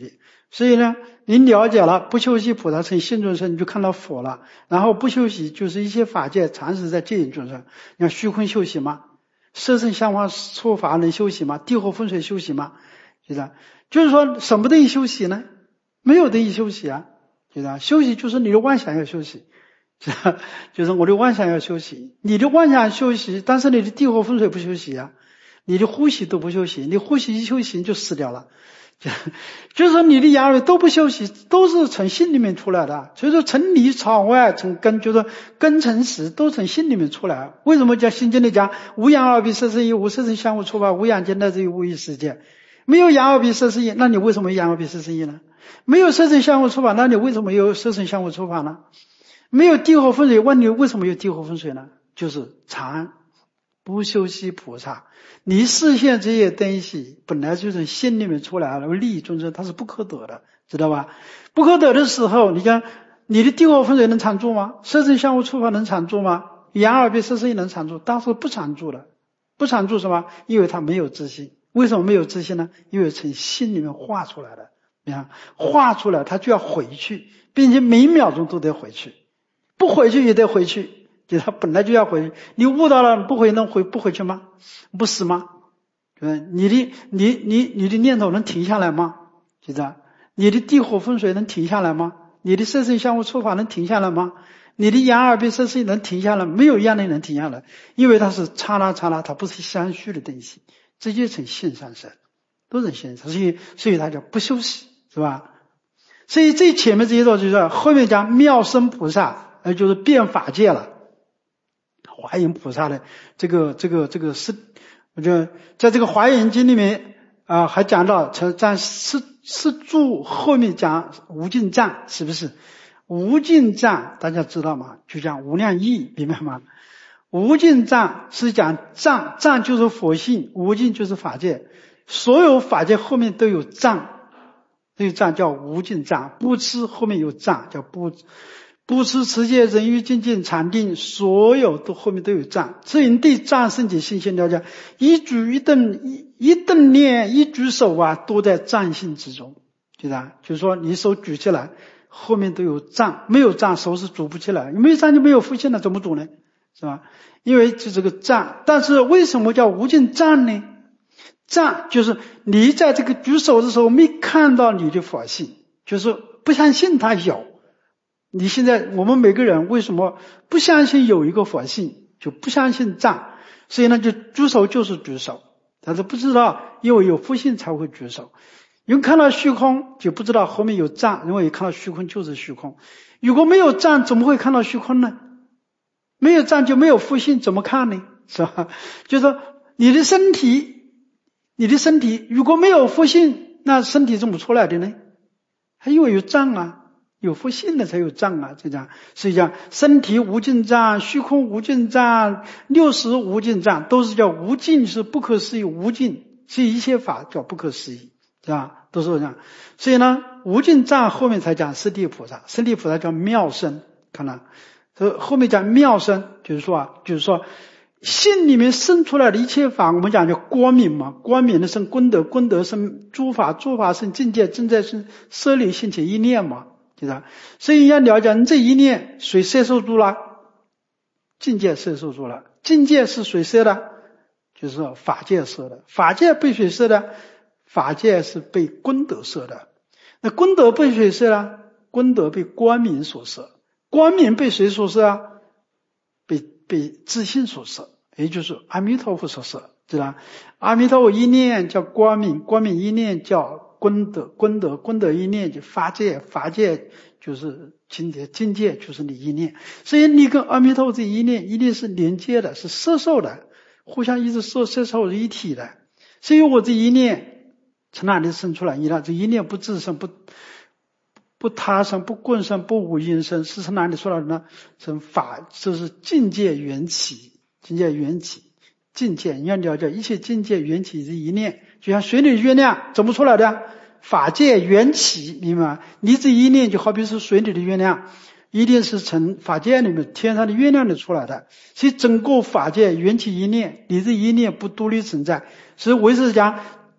Speaker 1: 所以呢，你了解了不修习菩萨成性众生，你就看到佛了。然后不修习就是一些法界常时在接引众生。你看虚空修习吗？色身香花触法能修习吗？地火风水修习吗？就是说什么东西修习呢？没有东西修习啊，修习就是你的妄想要休息，就是我的妄想要休息，你的妄想休息，但是你的地火风水不休息啊，你的呼吸都不休息，你呼吸一休息就死掉了。就是说你的阳痿都不休息，都是从心里面出来的。所以说从里场外从根，就是根成实都从心里面出来。为什么叫心经里讲无阳二毗摄世义，无色声香味触法，无眼见乃至于无意识界？没有阳二毗摄世义，那你为什么有阳二毗摄世义呢？没有色声香味触法，那你为什么有色声香味触法呢？没有地火风水，问你为什么有地火风水呢？就是常不修习菩萨，你视线这些东西本来就从心里面出来了，利益众生，它是不可得的，知道吧？不可得的时候，你看你的地火风水能常住吗？色声香味触法能常住吗？阳二毗摄世义能常住？当时不常住的。不常住什么？因为他没有自信。为什么没有自信呢？因为从心里面画出来的。你看画出来他就要回去，并且每秒钟都得回去，不回去也得回去，就他本来就要回去。你悟到了不回能不回去吗？不死吗？你的念头能停下来吗？你的地火风水能停下来吗？你的色声香味触法能停下来吗？你的阳二毗摄世义能停下来？没有一样的能停下来，因为它是刹那刹那，它不是相续的东西，直接成性上升，都是性上升，所以它叫不休息，是吧？所以最前面这一段就是后面讲妙生菩萨，就是变法界了。华严菩萨的这个是，我就在这个华严经里面还讲到在四柱后面讲无尽藏，是不是？无尽藏大家知道吗？就讲无量义，明白吗？无尽藏是讲藏就是佛性，无尽就是法界，所有法界后面都有藏，这个藏叫无尽藏。不痴后面有藏，叫不痴持戒人欲精进禅定，所有都后面都有藏。所以你对藏身体信心了解，一举一动一动念一举手都在藏性之中，就是说你手举起来后面都有藏，没有藏手是举不起来，没有藏就没有复性了，怎么举呢？是吧？因为就这个藏。但是为什么叫无尽藏呢？藏就是你在这个举手的时候没看到你的法性，就是不相信它有。你现在我们每个人为什么不相信有一个法性，就不相信藏，所以呢就举手就是举手，但是不知道因为有复性才会举手。因为看到虚空就不知道后面有藏，因为看到虚空就是虚空。如果没有藏怎么会看到虚空呢？没有藏就没有复性，怎么看呢？是吧？就是说你的身体如果没有复性，那身体怎么出来的呢？还因为有藏啊，有复性的才有藏啊，就这样。所以讲身体无尽藏，虚空无尽藏，60无尽藏，都是叫无尽，是不可思议无尽，所以一切法叫不可思议，是吧？都是这样。所以呢无尽藏后面才讲释地菩萨，释地菩萨叫妙生，看到后面讲妙生，就是说心里面生出来的一切法，我们讲叫光明嘛，光明的生功德，功德生诸法，诸法生境界，正在生舍离性起一念嘛，就是所以要了解你这一念谁摄受住了？境界摄受住了。境界是谁摄的？就是说法界摄的。法界被谁摄的？法界是被功德摄的。那功德被谁摄了？功德被光明所摄。光明被谁所摄啊？被自信所摄，也就是阿弥陀佛所摄，知道吧？阿弥陀佛一念叫光明，光明一念叫功德，功德一念就法界，法界就是境界，境界就是你一念。所以你跟阿弥陀佛这一念一定是连接的，是摄受的，互相一直摄受一体的。所以我这一念从哪里生出来？这一念不自生，不他生，不共生，不无因生，是从哪里出来的呢？从法，这是境界缘起，境界缘起，境界你要了解一切境界缘起这一念，就像水里的月亮怎么出来的？法界缘起，明白吗？你这一念就好比是水里的月亮，一定是从法界里面天上的月亮里出来的。所以整个法界缘起一念，你这一念不独立存在。所以我是讲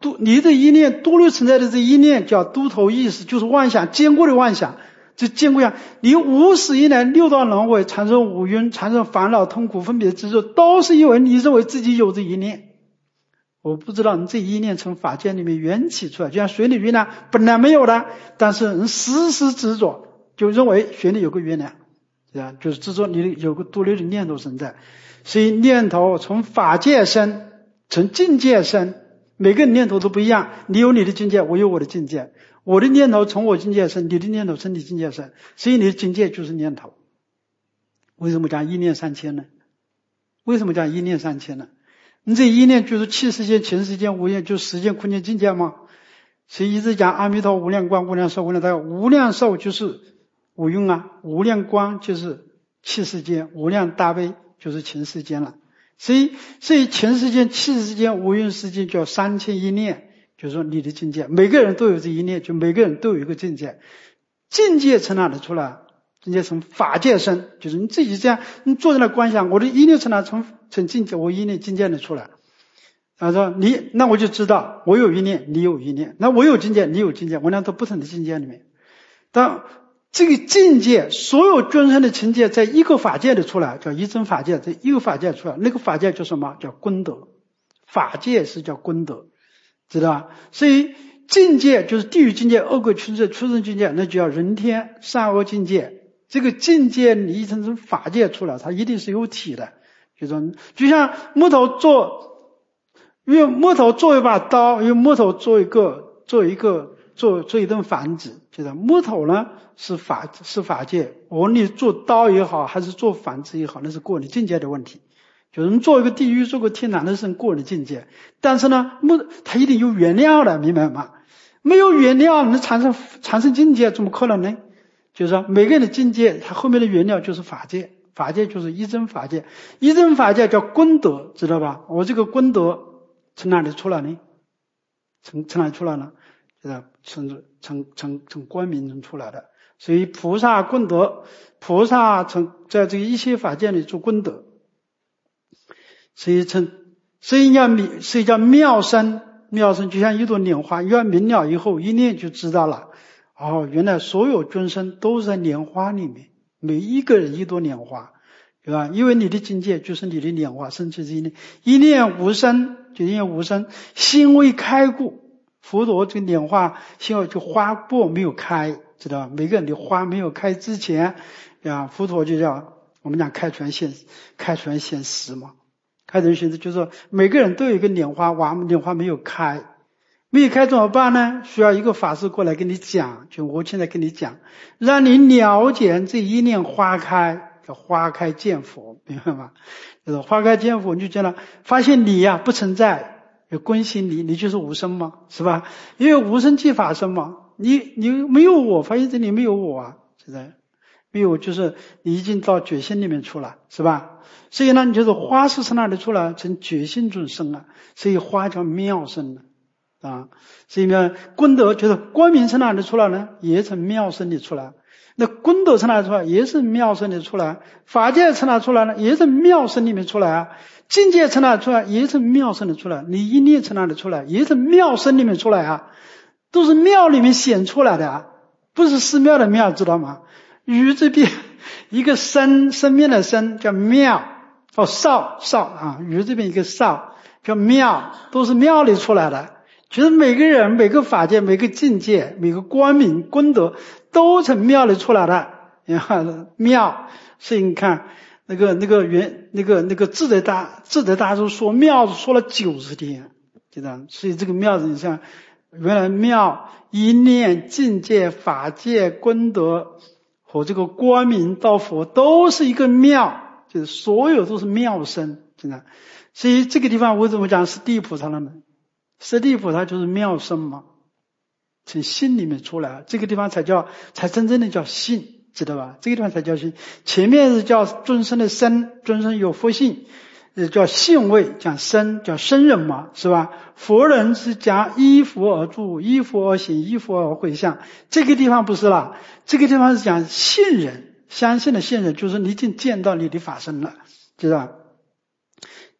Speaker 1: 你的一念多虑存在的这一念叫都头意识，就是妄想，坚固的妄想，这坚固想，你无始以来六道轮回产生五蕴，产生烦恼痛苦分别执着，都是因为你认为自己有这一念。我不知道你这一念从法界里面缘起出来，就像水里月亮本来没有的，但是人时时执着，就认为水里有个月亮，这样就是执着你有个多虑的念头存在。所以念头从法界生，从境界生，每个人念头都不一样，你有你的境界，我有我的境界，我的念头从我境界生，你的念头从你境界生，所以你的境界就是念头。为什么讲一念三千呢？为什么讲一念三千呢？你这一念就是气世间、情世间、无厌，就是时间、空间、境界吗？所以一直讲阿弥陀无量光、无量寿、无量大，无量寿就是五蕴啊，无量光就是气世间，无量大悲就是情世间了。所以情世间、气世间、无蕴世间叫3000一念，就是说你的境界，每个人都有这一念，就每个人都有一个境界。境界从哪里出来？境界从法界生，就是你自己这样，你坐在那观想，我的一念从哪？从境界，我一念境界里出来。他说那我就知道我有一念，你有一念，那我有境界，你有境界，我俩都不同的境界里面。但这个境界，所有众生的情界，在一个法界里出来，叫一真法界，在一个法界出来，那个法界叫什么？叫功德。法界是叫功德，知道吧？所以境界就是地狱境界、恶鬼畜生境界，那就叫人天善恶境界。这个境界你一层层法界出来，它一定是有体的。就像木头用木头做一把刀，用木头做一顿房子，就是木头呢是法界，无论你做刀也好，还是做房子也好，那是个人境界的问题。就是你做一个地狱，做个天堂，那是个人的境界。但是呢，它一定有原料的，明白吗？没有原料，能产生境界，怎么可能呢？就是说，每个人的境界，它后面的原料就是法界，法界就是一真法界，一真法界叫功德，知道吧？我这个功德从哪里出来呢？从哪里出来呢？就是从光明中出来的。所以菩萨功德，菩萨在这个一切法界里做功德，所以叫妙生，妙生就像一朵莲花，越明了以后，一念就知道了。原来所有众生都是在莲花里面，每一个人一朵莲花，对吧？因为你的境界就是你的莲花，生起这一念，一念无生，就一念无生，心未开故。佛陀这个莲花心就花苞没有开，知道吧？每个人的花没有开之前，佛陀就叫我们讲开权现实嘛。开权现实就是说每个人都有一个莲花，莲花没有开。没有开怎么办呢？需要一个法师过来跟你讲，就我现在跟你讲，让你了解这一念花开，叫花开见佛，明白吗？就是花开见佛，你就见了，发现你不存在，观心你就是无生嘛，是吧？因为无生即法生嘛，你没有我，发现这里没有我啊，是的，没有，就是你已经到觉心里面出了，是吧？所以呢，你就是花是从哪里出来？从觉心中生啊，所以花叫妙生的。所以呢，功德就是光明从哪里出来呢？也从妙生里出来。那功德从哪里出来？也是妙生里出来。法界从哪里出来呢？也是妙生里面出来啊。境界从哪里出来？也是妙生里出来。你一念从哪里出来？也是妙生里面出来啊。都是庙里面显出来的啊，不是寺庙的庙，知道吗？语这边一个生命的生叫庙，少啊，语这边一个少叫庙，都是庙里出来的。其实每个人、每个法界、每个境界、每个光明功德都从庙里出来的。你看庙，所以你看那个智德大师说庙说了90天，对吧？所以这个庙你像原来庙一念境界、法界、功德和这个光明道佛都是一个庙，就是所有都是妙生，真的。所以这个地方为什么讲是地菩萨了呢？是地菩萨就是妙生嘛，从心里面出来，这个地方才真正的叫信，知道吧？这个地方才叫信。前面是叫众生的生，众生有佛性，叫信位，讲生，叫生人嘛，是吧？佛人是讲依佛而住，依佛而行，依佛而回向。这个地方不是啦，这个地方是讲信人，相信的信人，就是你已经见到你的法身了，知道吧？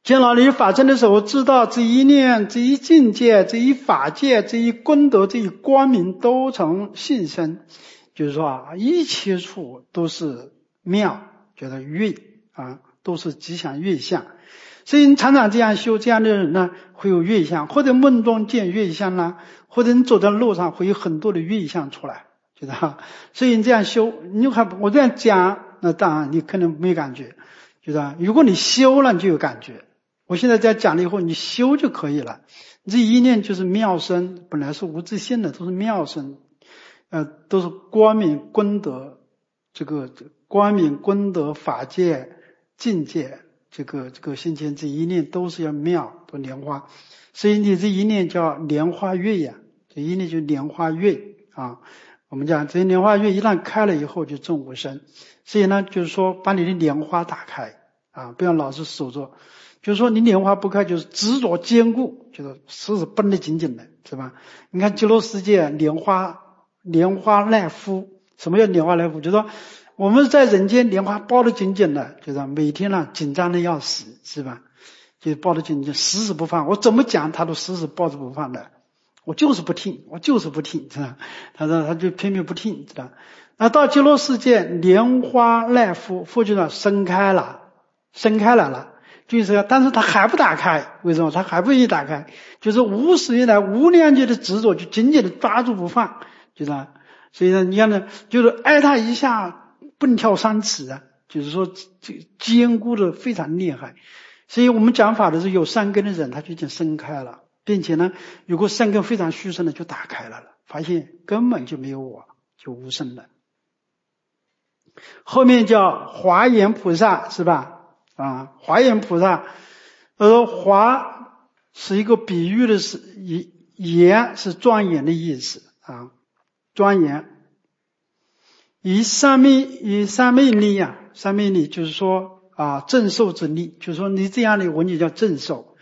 Speaker 1: 见到你法身的时候，知道这一念、这一境界、这一法界、这一功德、这一光明都成性身，就是说啊，一切处都是妙，觉得悦啊，都是吉祥悦相。所以你常常这样修，这样的人呢会有悦相，或者梦中见悦相啦，或者你走在路上会有很多的悦相出来，觉得哈。所以你这样修，你看我这样讲，那当然你可能没感觉，觉得如果你修了，你就有感觉。我现在在讲了以后，你修就可以了。这一念就是妙身，本来是无自性的，都是妙身，都是光明功德，这个光明功德法界境界，这个现前这一念都是要妙，都莲花。所以你这一念叫莲花月呀，这一念就莲花月啊。我们讲这莲花月一旦开了以后就证无生，所以呢就是说把你的莲花打开啊，不要老是守着。就是说你莲花不开，就是执着坚固，就是死死绷得紧紧的，是吧？你看极乐世界莲花耐敷，什么叫莲花耐敷？就是说我们在人间莲花包得紧紧的，就是每天呢紧张的要死，是吧？就包得紧紧，死死不放。我怎么讲他都死死抱着不放的，我就是不听，是吧？他说他就偏偏不听，知道？那到极乐世界莲花耐敷，敷就生开了。就是，但是他还不打开，为什么？他还不愿意打开，就是无始以来无量劫的执着，就紧紧的抓住不放，就是，所以呢，你看呢，就是挨他一下蹦跳3尺啊，就是说这坚固的非常厉害。所以我们讲法的是有善根的人，他就已经生开了，并且呢，如果善根非常虚深的就打开了，发现根本就没有我，就无生了。后面叫华严菩萨，是吧？啊，华严菩萨，华是一个比喻的是严是庄严的意思啊，庄严。以三昧力啊，三昧力就是说啊，正受之力，就是说你这样的文字叫正受，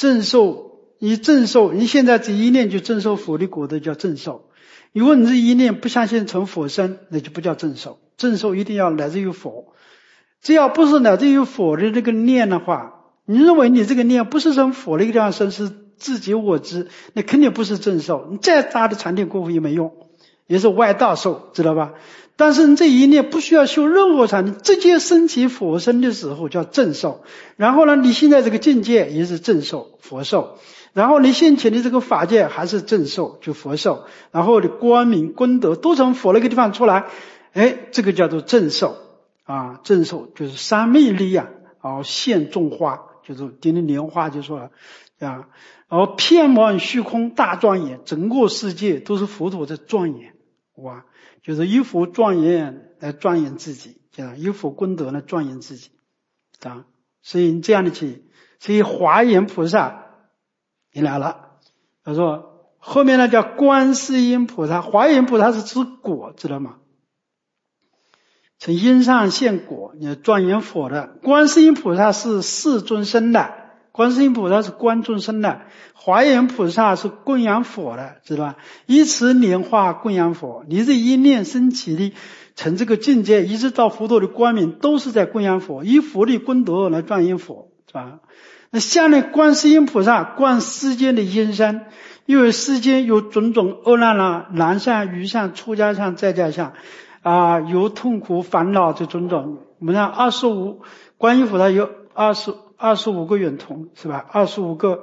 Speaker 1: 你现在这一念就正受佛的果德叫正受。如果你这一念不相信成佛身，那就不叫正受，正受一定要来自于佛。只要不是来自于佛的这个念的话，你认为你这个念不是从佛的一个地方生，是自己我知，那肯定不是正受。你再大的禅定功夫也没用，也是外道受，知道吧？但是你这一念不需要修任何禅定，直接升起佛身的时候叫正受。然后呢，你现在这个境界也是正受，佛受。然后你现前的这个法界还是正受，就佛受。然后你光明功德都从佛那个地方出来，这个叫做正受。啊，正受就是三昧力啊，然后现种花，就是顶顶莲花就说了啊，然后遍满虚空大庄严，整个世界都是佛陀在庄严，哇，就是以佛庄严来庄严自己，以佛功德来庄严自己啊，所以你这样的去，所以华严菩萨你来了，他说后面呢叫观世音菩萨，华严菩萨是指果，知道吗？从因上现果，你庄严佛的。观世音菩萨是世尊生的，观世音菩萨是观众生的，华严菩萨是供养佛的，知道吧？以此莲花供养佛，你这一念升起的成这个境界，一直到佛陀的光明，都是在供养佛，以佛的功德来庄严佛，是吧？那下面观世音菩萨观世间的因身，因为世间有种种恶难啦、难善、余善、出家相、在家相。有痛苦烦恼这种种，我们看观音菩萨有25个圆通，是吧？25个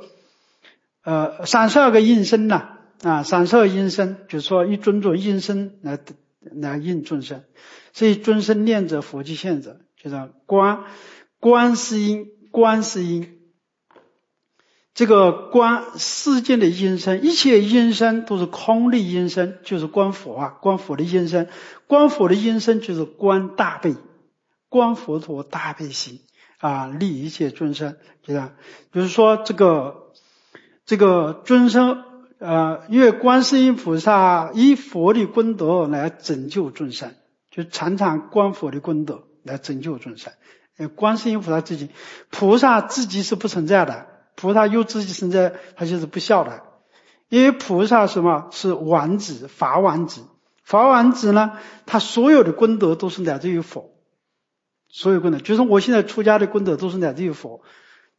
Speaker 1: 32个应身呐，32应身，就是说以种种应身来应众生，所以众生念者佛即现者，就是观世音。这个观世间的因身，一切因身都是空的因身，就是观佛啊，观佛的因身，观佛的因身就是观大悲，观佛陀大悲心啊，利一切众生，对吧？比如说这个众生因为观世音菩萨以佛的功德来拯救众生，就常常观佛的功德来拯救众生。观世音菩萨自己是不存在的。菩萨有自己存在，他就是不孝的，因为菩萨什么是王子，法王子呢，他所有的功德都是来自于佛，所有功德就是我现在出家的功德都是来自于佛，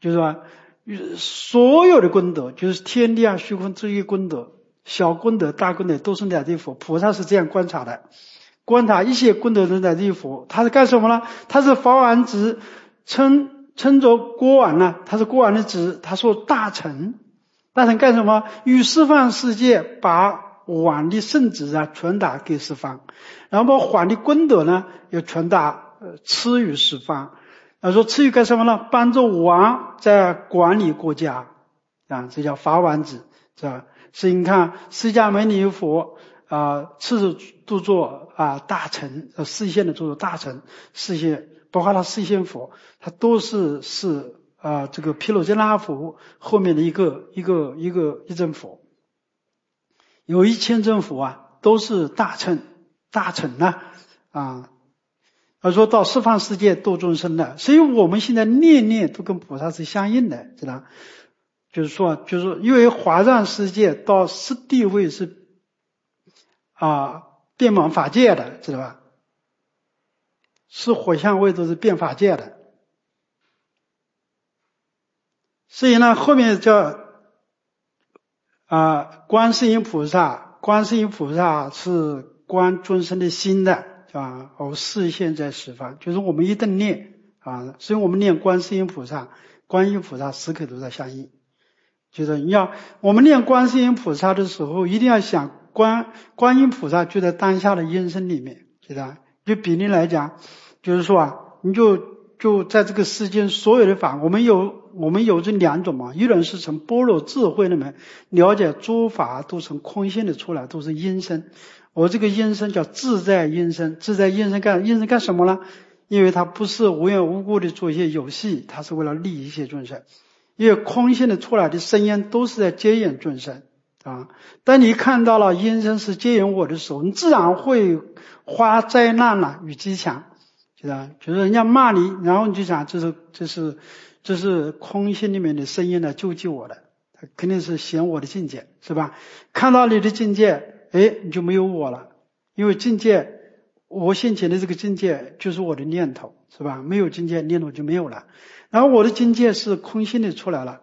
Speaker 1: 就是说所有的功德，就是天地啊虚空这些功德，小功德大功德都是来自于佛。菩萨是这样观察的，观察一切功德都来自于佛。他是干什么呢？他是法王子，称作国王呢，他是国王的子，他说大臣。大臣干什么？与十方世界把王的圣旨啊传达给十方，然后把皇的功德呢又传达赐予十方。说赐予干什么呢？帮助王在管理国家啊，这叫法王子，是吧？所以你看释迦牟尼佛赐度作大臣，示现的做作大臣，示现包括他示现佛，他都是这个毗卢遮那佛后面的一尊佛，有1000尊佛都是大臣呢而说到十方世界度众生的，所以我们现在念念都跟菩萨是相应的，知道？就是因为华藏世界到十地位是遍满法界的，知道吧？是火象位都是遍法界的。所以呢，后面叫观世音菩萨，观世音菩萨是观众生的心的，是吧？示现在十方，就是我们一定念所以我们念观世音菩萨，观音菩萨时刻都在相应。就是我们念观世音菩萨的时候，一定要想观音菩萨就在当下的音声里面，知道？就比例来讲，就是说你就在这个世间所有的法，我们有这2种嘛，一种是从般若智慧里面了解诸法都从空性的出来，都是音声。我这个音声叫自在音声，自在音声干什么呢？因为它不是无缘无故的做一些游戏，它是为了利益一些众生。因为空性的出来的声音都是在接引众生当你看到了音声是接引我的时候，你自然会花灾难与吉祥，就是人家骂你，然后你就想这是空性里面的声音来救济我的，他肯定是显我的境界，是吧？看到你的境界，你就没有我了，因为境界，我现前的这个境界就是我的念头，是吧？没有境界，念头就没有了。然后我的境界是空性的出来了，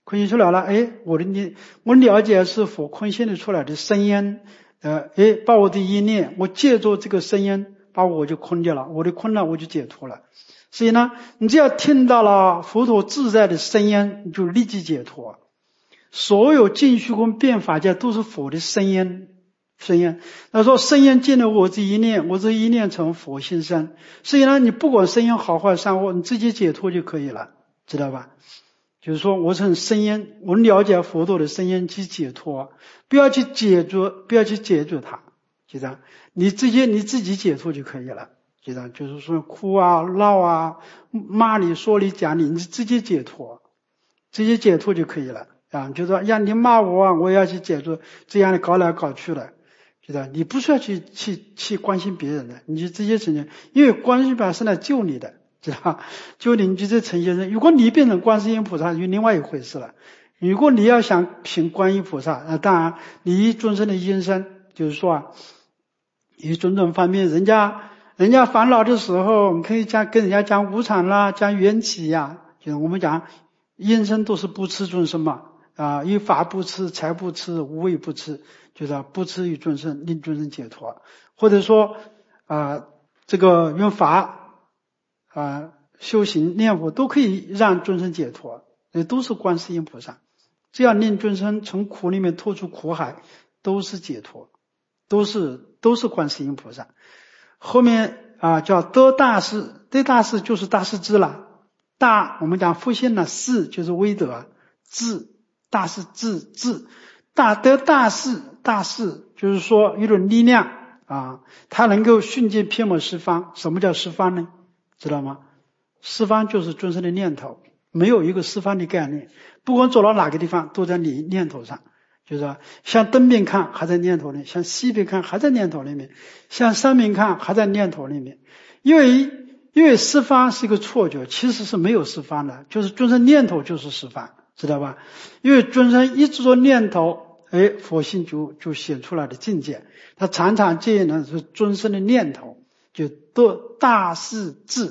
Speaker 1: 我了解是佛空性的出来的声音，把我的意念，我借助这个声音，把我就空掉了，我的空了，我就解脱了。所以呢，你只要听到了佛陀自在的声音，你就立即解脱。所有尽虚空遍法界都是佛的声音。他说声音进了我这一念，我这一念成佛心声。所以呢，你不管声音好坏善恶，你自己解脱就可以了，知道吧？就是说我从声音，我们了解佛陀的声音去解脱，不要去解决它，知道？你自己解脱就可以了，知道？就是说哭闹骂你说你讲你自己解脱就可以了就是说你骂我我也要去解脱，这样的搞来搞去的，知道？你不需要去关心别人的，你就直接承认，因为观世音菩萨是来救你的，知道？救你就这呈现人。如果你变成观世音菩萨就另外一回事了。如果你要想凭观音菩萨当然你众生的音声，就是说以种种方面，人家烦恼的时候，你可以跟人家讲无常啦，讲缘起就是我们讲音声都是不吃众生嘛以法不吃，财不吃，无畏不吃，就是不吃于众生，令众生解脱。或者说这个用法修行念佛都可以让众生解脱，都是观世音菩萨。这样令众生从苦里面脱出苦海，都是解脱，都是观世音菩萨。后面叫得大事，得大事就是大势至了。大我们讲复现了，事就是威德，至大势至得大势就是说一种力量它能够瞬间遍满十方。什么叫十方呢？知道吗？十方就是众生的念头，没有一个十方的概念，不管走到哪个地方都在你念头上，就是说向东边看还在念头里，向西边看还在念头里面，向上面看还在念头里面。因为十方是一个错觉，其实是没有十方的，就是众生念头就是十方，知道吧？因为众生一直做念头，佛性就显出来的境界。他常常接引的是众生的念头，就得大势至，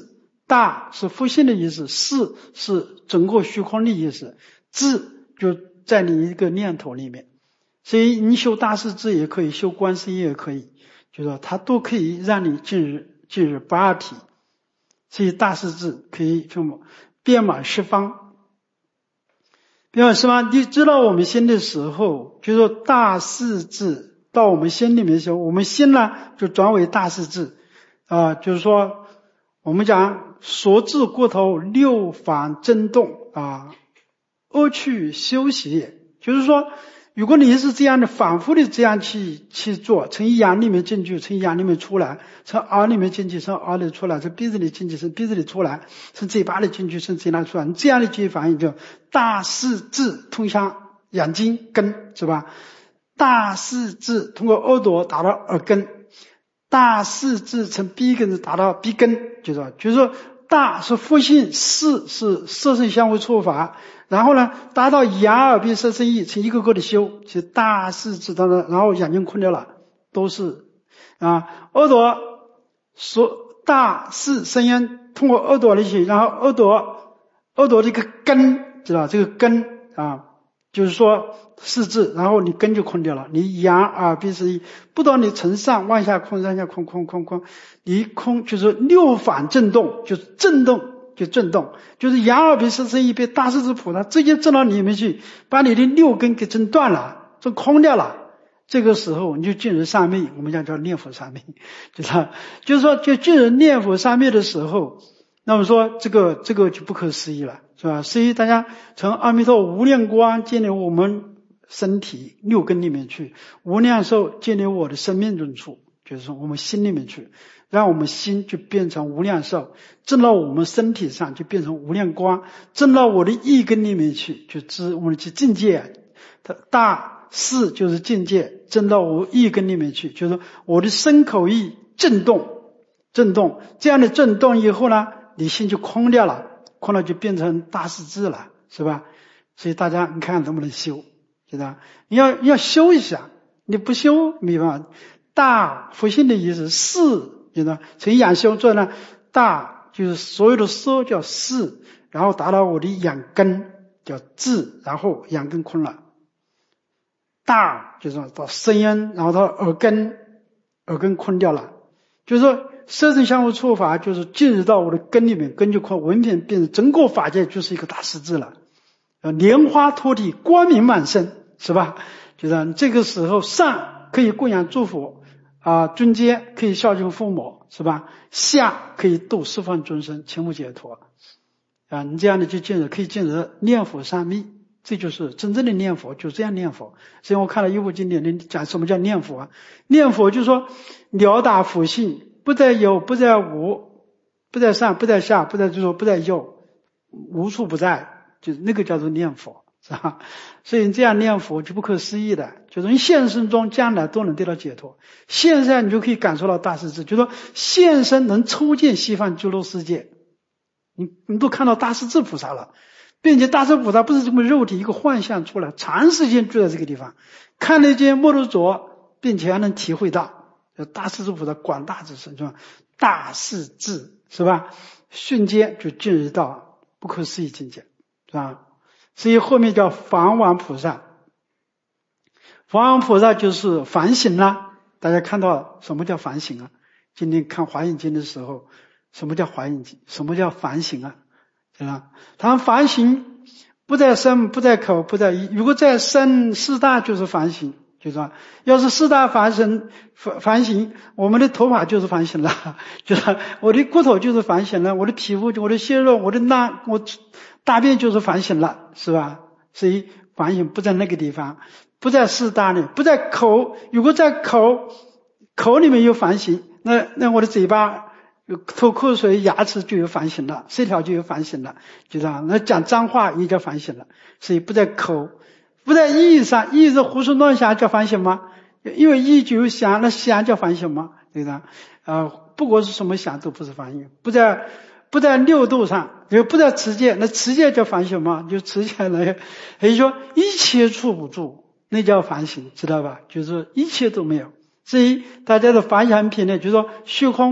Speaker 1: 大是复性的意思，事是整个虚空的意思，智就在你一个念头里面。所以你修大势至也可以，修观世音也可以，就是说它都可以让你进入不二体。所以大势至可以什么遍满十方。遍满十方，你知道我们心的时候，就是说大势至到我们心里面的时候，我们心呢就转为大势至就是说我们讲所至过头，六反震动恶趣修习，就是说如果你是这样的反复的这样去做，从眼里面进去，从眼里面出来，从耳里面进去，从耳里出来，从鼻子里进去，从鼻子里出来，从嘴巴里进去，从嘴巴里出来，你这样的去反应，就大势至通向眼睛根，是吧？大势至通过耳朵达到耳根，大势至从鼻根达到鼻根，就是说大是复性，势是色身相互触法，然后呢达到眼耳鼻舌身意，从一个个的修，其实大势至到了，然后眼睛困掉了，都是耳朵大势声音通过耳朵里去，然后耳朵这个根，知道这个根就是说势至，然后你根就空掉了，你眼耳鼻舌意不断你从上往下空，上下空，你空就是六反震动，就是震动，就是眼耳鼻舌身意被大势至菩萨直接震到里面去，把你的六根给震断了，震空掉了。这个时候你就进入三昧，我们讲叫念佛三昧，就是说就进入念佛三昧的时候，那么说这个就不可思议了，是吧？所以大家从阿弥陀无量光建立我们身体六根里面去，无量寿建立我的生命中处，就是说我们心里面去，让我们心就变成无量寿，正到我们身体上就变成无量光，正到我的意根里面去，就知我们去境界，大势就是境界，正到我意根里面去，就是说我的身口意震动，这样的震动以后呢，你心就空掉了，空了就变成大势至了，是吧？所以大家你看能不能修，知道？你要修一下，你不修没办法。大复性的意思，势，知道？从眼修做呢，大就是所有的色叫势，然后达到我的眼根叫至，然后眼根空了。大就是说到声音，然后到耳根空掉了，就是说色身相互触法就是进入到我的根里面，根就空，闻品变成整个法界就是一个大势至了，莲花脱体，光明满身，是吧？就是这个时候上可以供养诸佛中间可以孝敬父母，是吧？下可以度十方众生情无解脱你这样的就可以进入念佛三昧。这就是真正的念佛，就这样念佛。所以我看了一部经典里讲什么叫念佛念佛就是说了达佛性，不在有，不在无，不在上，不在下，不在左，不在右，无处不在，就是那个叫做念佛，是吧？所以你这样念佛就不可思议的，就是你现生中将来都能得到解脱。现在你就可以感受到大势至，就是说现生能抽见西方极乐世界，你都看到大势至菩萨了。并且大势菩萨不是这么肉体一个幻象出来，长时间住在这个地方，看得见摸得着，并且还能体会到大势至菩萨广大之身，是吧？大势至，是吧？瞬间就进入到不可思议境界，是吧？所以后面叫梵王菩萨。梵王菩萨就是反省啦。大家看到什么叫反省今天看华严经的时候，什么叫华严经？什么叫反省对吧？他反省不在身，不在口，不在意。如果在身四大就是反省，就是说要是四大反省，我们的头发就是反省了，就是我的骨头就是反省了，我的皮肤，我的血肉，我大便就是反省了，是吧？所以反省不在那个地方，不在四大里，不在口。如果在口里面有反省，那我的嘴巴吐口水，牙齿就有反省了，舌条就有反省了，就这样。那讲脏话也叫反省了，所以不在口，不在意上，意是胡思乱想叫反省吗？因为意就有想，那想叫反省吗？对吧？不管是什么想都不是反省。不在六度上，就不在持戒，那持戒叫反省吗？就持戒了，也就是说一切处不住，那叫反省，知道吧？就是一切都没有。所以大家的反省品呢，就是说虚空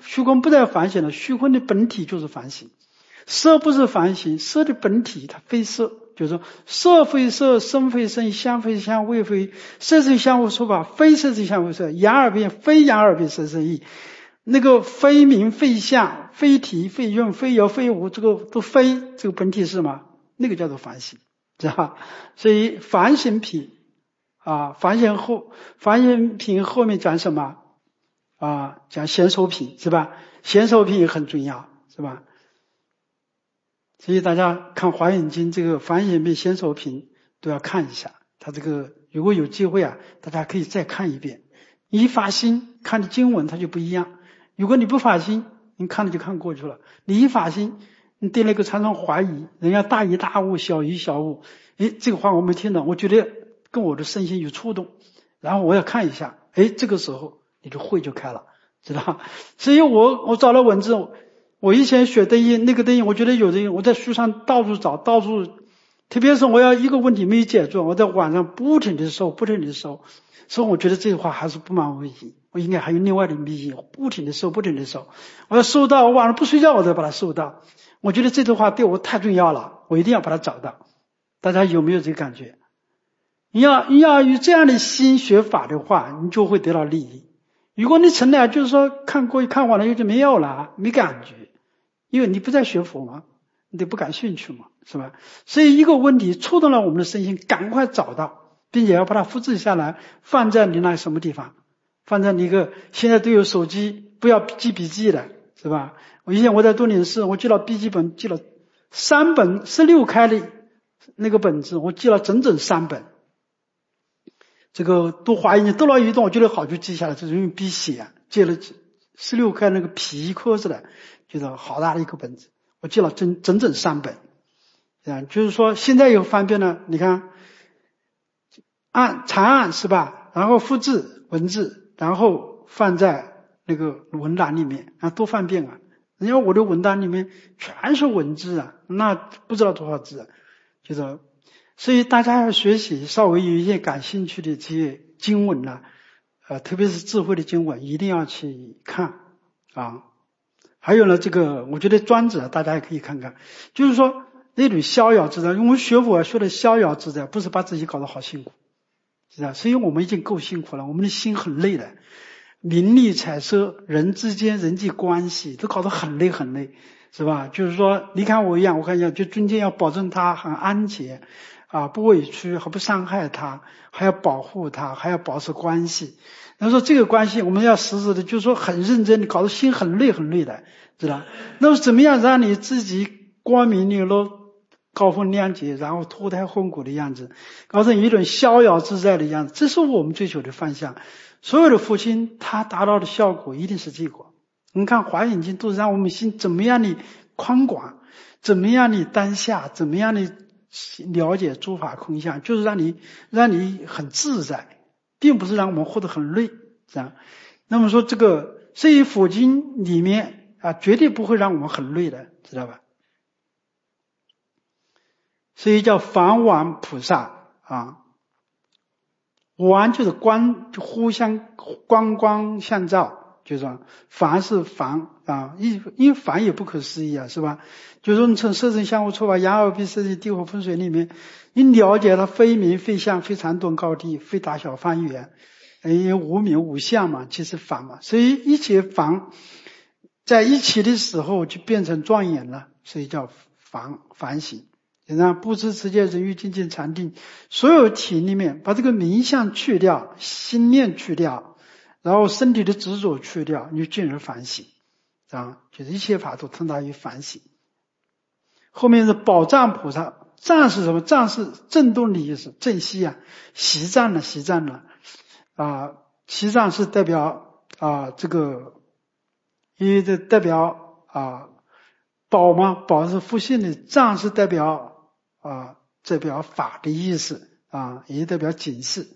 Speaker 1: 虚空不再反省了，虚空的本体就是反省。色不是反省，色的本体它非色，就是说色非色，声非声，香非香，味非色是相互说法，非色是相互说法，眼耳鼻非眼耳鼻舌身意，那个非名非相，非体非用，非有非无，这个都非，这个本体是什么？那个叫做反省，知道吧？所以反省品反省品后面讲什么讲贤首品是吧？贤首品很重要是吧？所以大家看华严经这个反省品贤首品都要看一下，他这个如果有机会大家可以再看一遍。一发心看的经文它就不一样，如果你不发心，你看了就看过去了。你一发心，你对那个常常怀疑，人家大疑大悟，小疑小悟，这个话我没听懂，我觉得跟我的身心有触动，然后我要看一下，这个时候你的慧就开了，知道？所以我找了文字，我以前学德音，那个德音我觉得有的，我在书上到处找，特别是我要一个问题没有解住，我在网上不停地搜，所以我觉得这句话还是不满为意，我应该还有另外的秘义，不停地搜，我要搜到，我晚上不睡觉我再把它搜到。我觉得这句话对我太重要了，我一定要把它找到。大家有没有这个感觉？你要有这样的心学法的话，你就会得到利益。如果你成了就是说看过看完了又就没有了，没感觉，因为你不在学佛嘛，你得不感兴趣嘛，是吧？所以一个问题触动了我们的身心，赶快找到，并且要把它复制下来，放在你那什么地方，放在你现在都有手机，不要记笔记的，是吧？我以前我在多林寺，我记了笔记本，记了3本16开的那个本子，我记了整整3本。这个都怀疑读了一段，我觉得好就记下来，就是用笔写，记了16开那个皮壳子的，就是好大的一个本子，我记了整整3本。就是说现在有方便呢，你看长按是吧？然后复制文字，然后放在那个文档里面，多方便啊！人家我的文档里面全是文字那不知道多少字，就是所以大家要学习，稍微有一些感兴趣的这些经文特别是智慧的经文，一定要去看还有呢，这个我觉得专子大家也可以看看，就是说那种逍遥自在，因为我们学佛学的逍遥自在，不是把自己搞得好辛苦，是吧？所以我们已经够辛苦了，我们的心很累的，名利财色人之间人际关系都搞得很累，是吧？就是说你看我一样，就中间要保证他很安全不委屈，还不伤害他，还要保护他，还要保持关系。那说这个关系我们要时时的，就是说很认真的，搞得心很累的，知道？那么怎么样让你自己光明磊落、高风亮节，然后脱胎换骨的样子，搞成一种逍遥自在的样子，这是我们追求的方向。所有的父亲他达到的效果一定是这个。你看华严经都是让我们心怎么样的宽广，怎么样的当下，怎么样的了解诸法空相，就是让你很自在，并不是让我们活得很累，这样。那么说所以佛经里面绝对不会让我们很累的，知道吧？所以叫梵王菩萨王就是光，就互相光相照，就是说梵是梵因为梵也不可思议是吧？就是说你从色身相互触法，眼耳鼻舌身地火风水里面，你了解它非名非相，非长短高低，非大小方圆，因为无名无相嘛，即是梵嘛。所以一切梵在一起的时候就变成庄严了，所以叫梵行。然后不知持戒人欲精进禅定，所有体里面把这个名相去掉，心念去掉，然后身体的执着去掉，你就进入反省就是一切法都通达于反省。后面是宝藏菩萨，藏是什么？藏是震动的意思，震息息藏了息藏是代表这个因为这代表宝嘛，宝是复性的，藏是代表法的意思也代表警示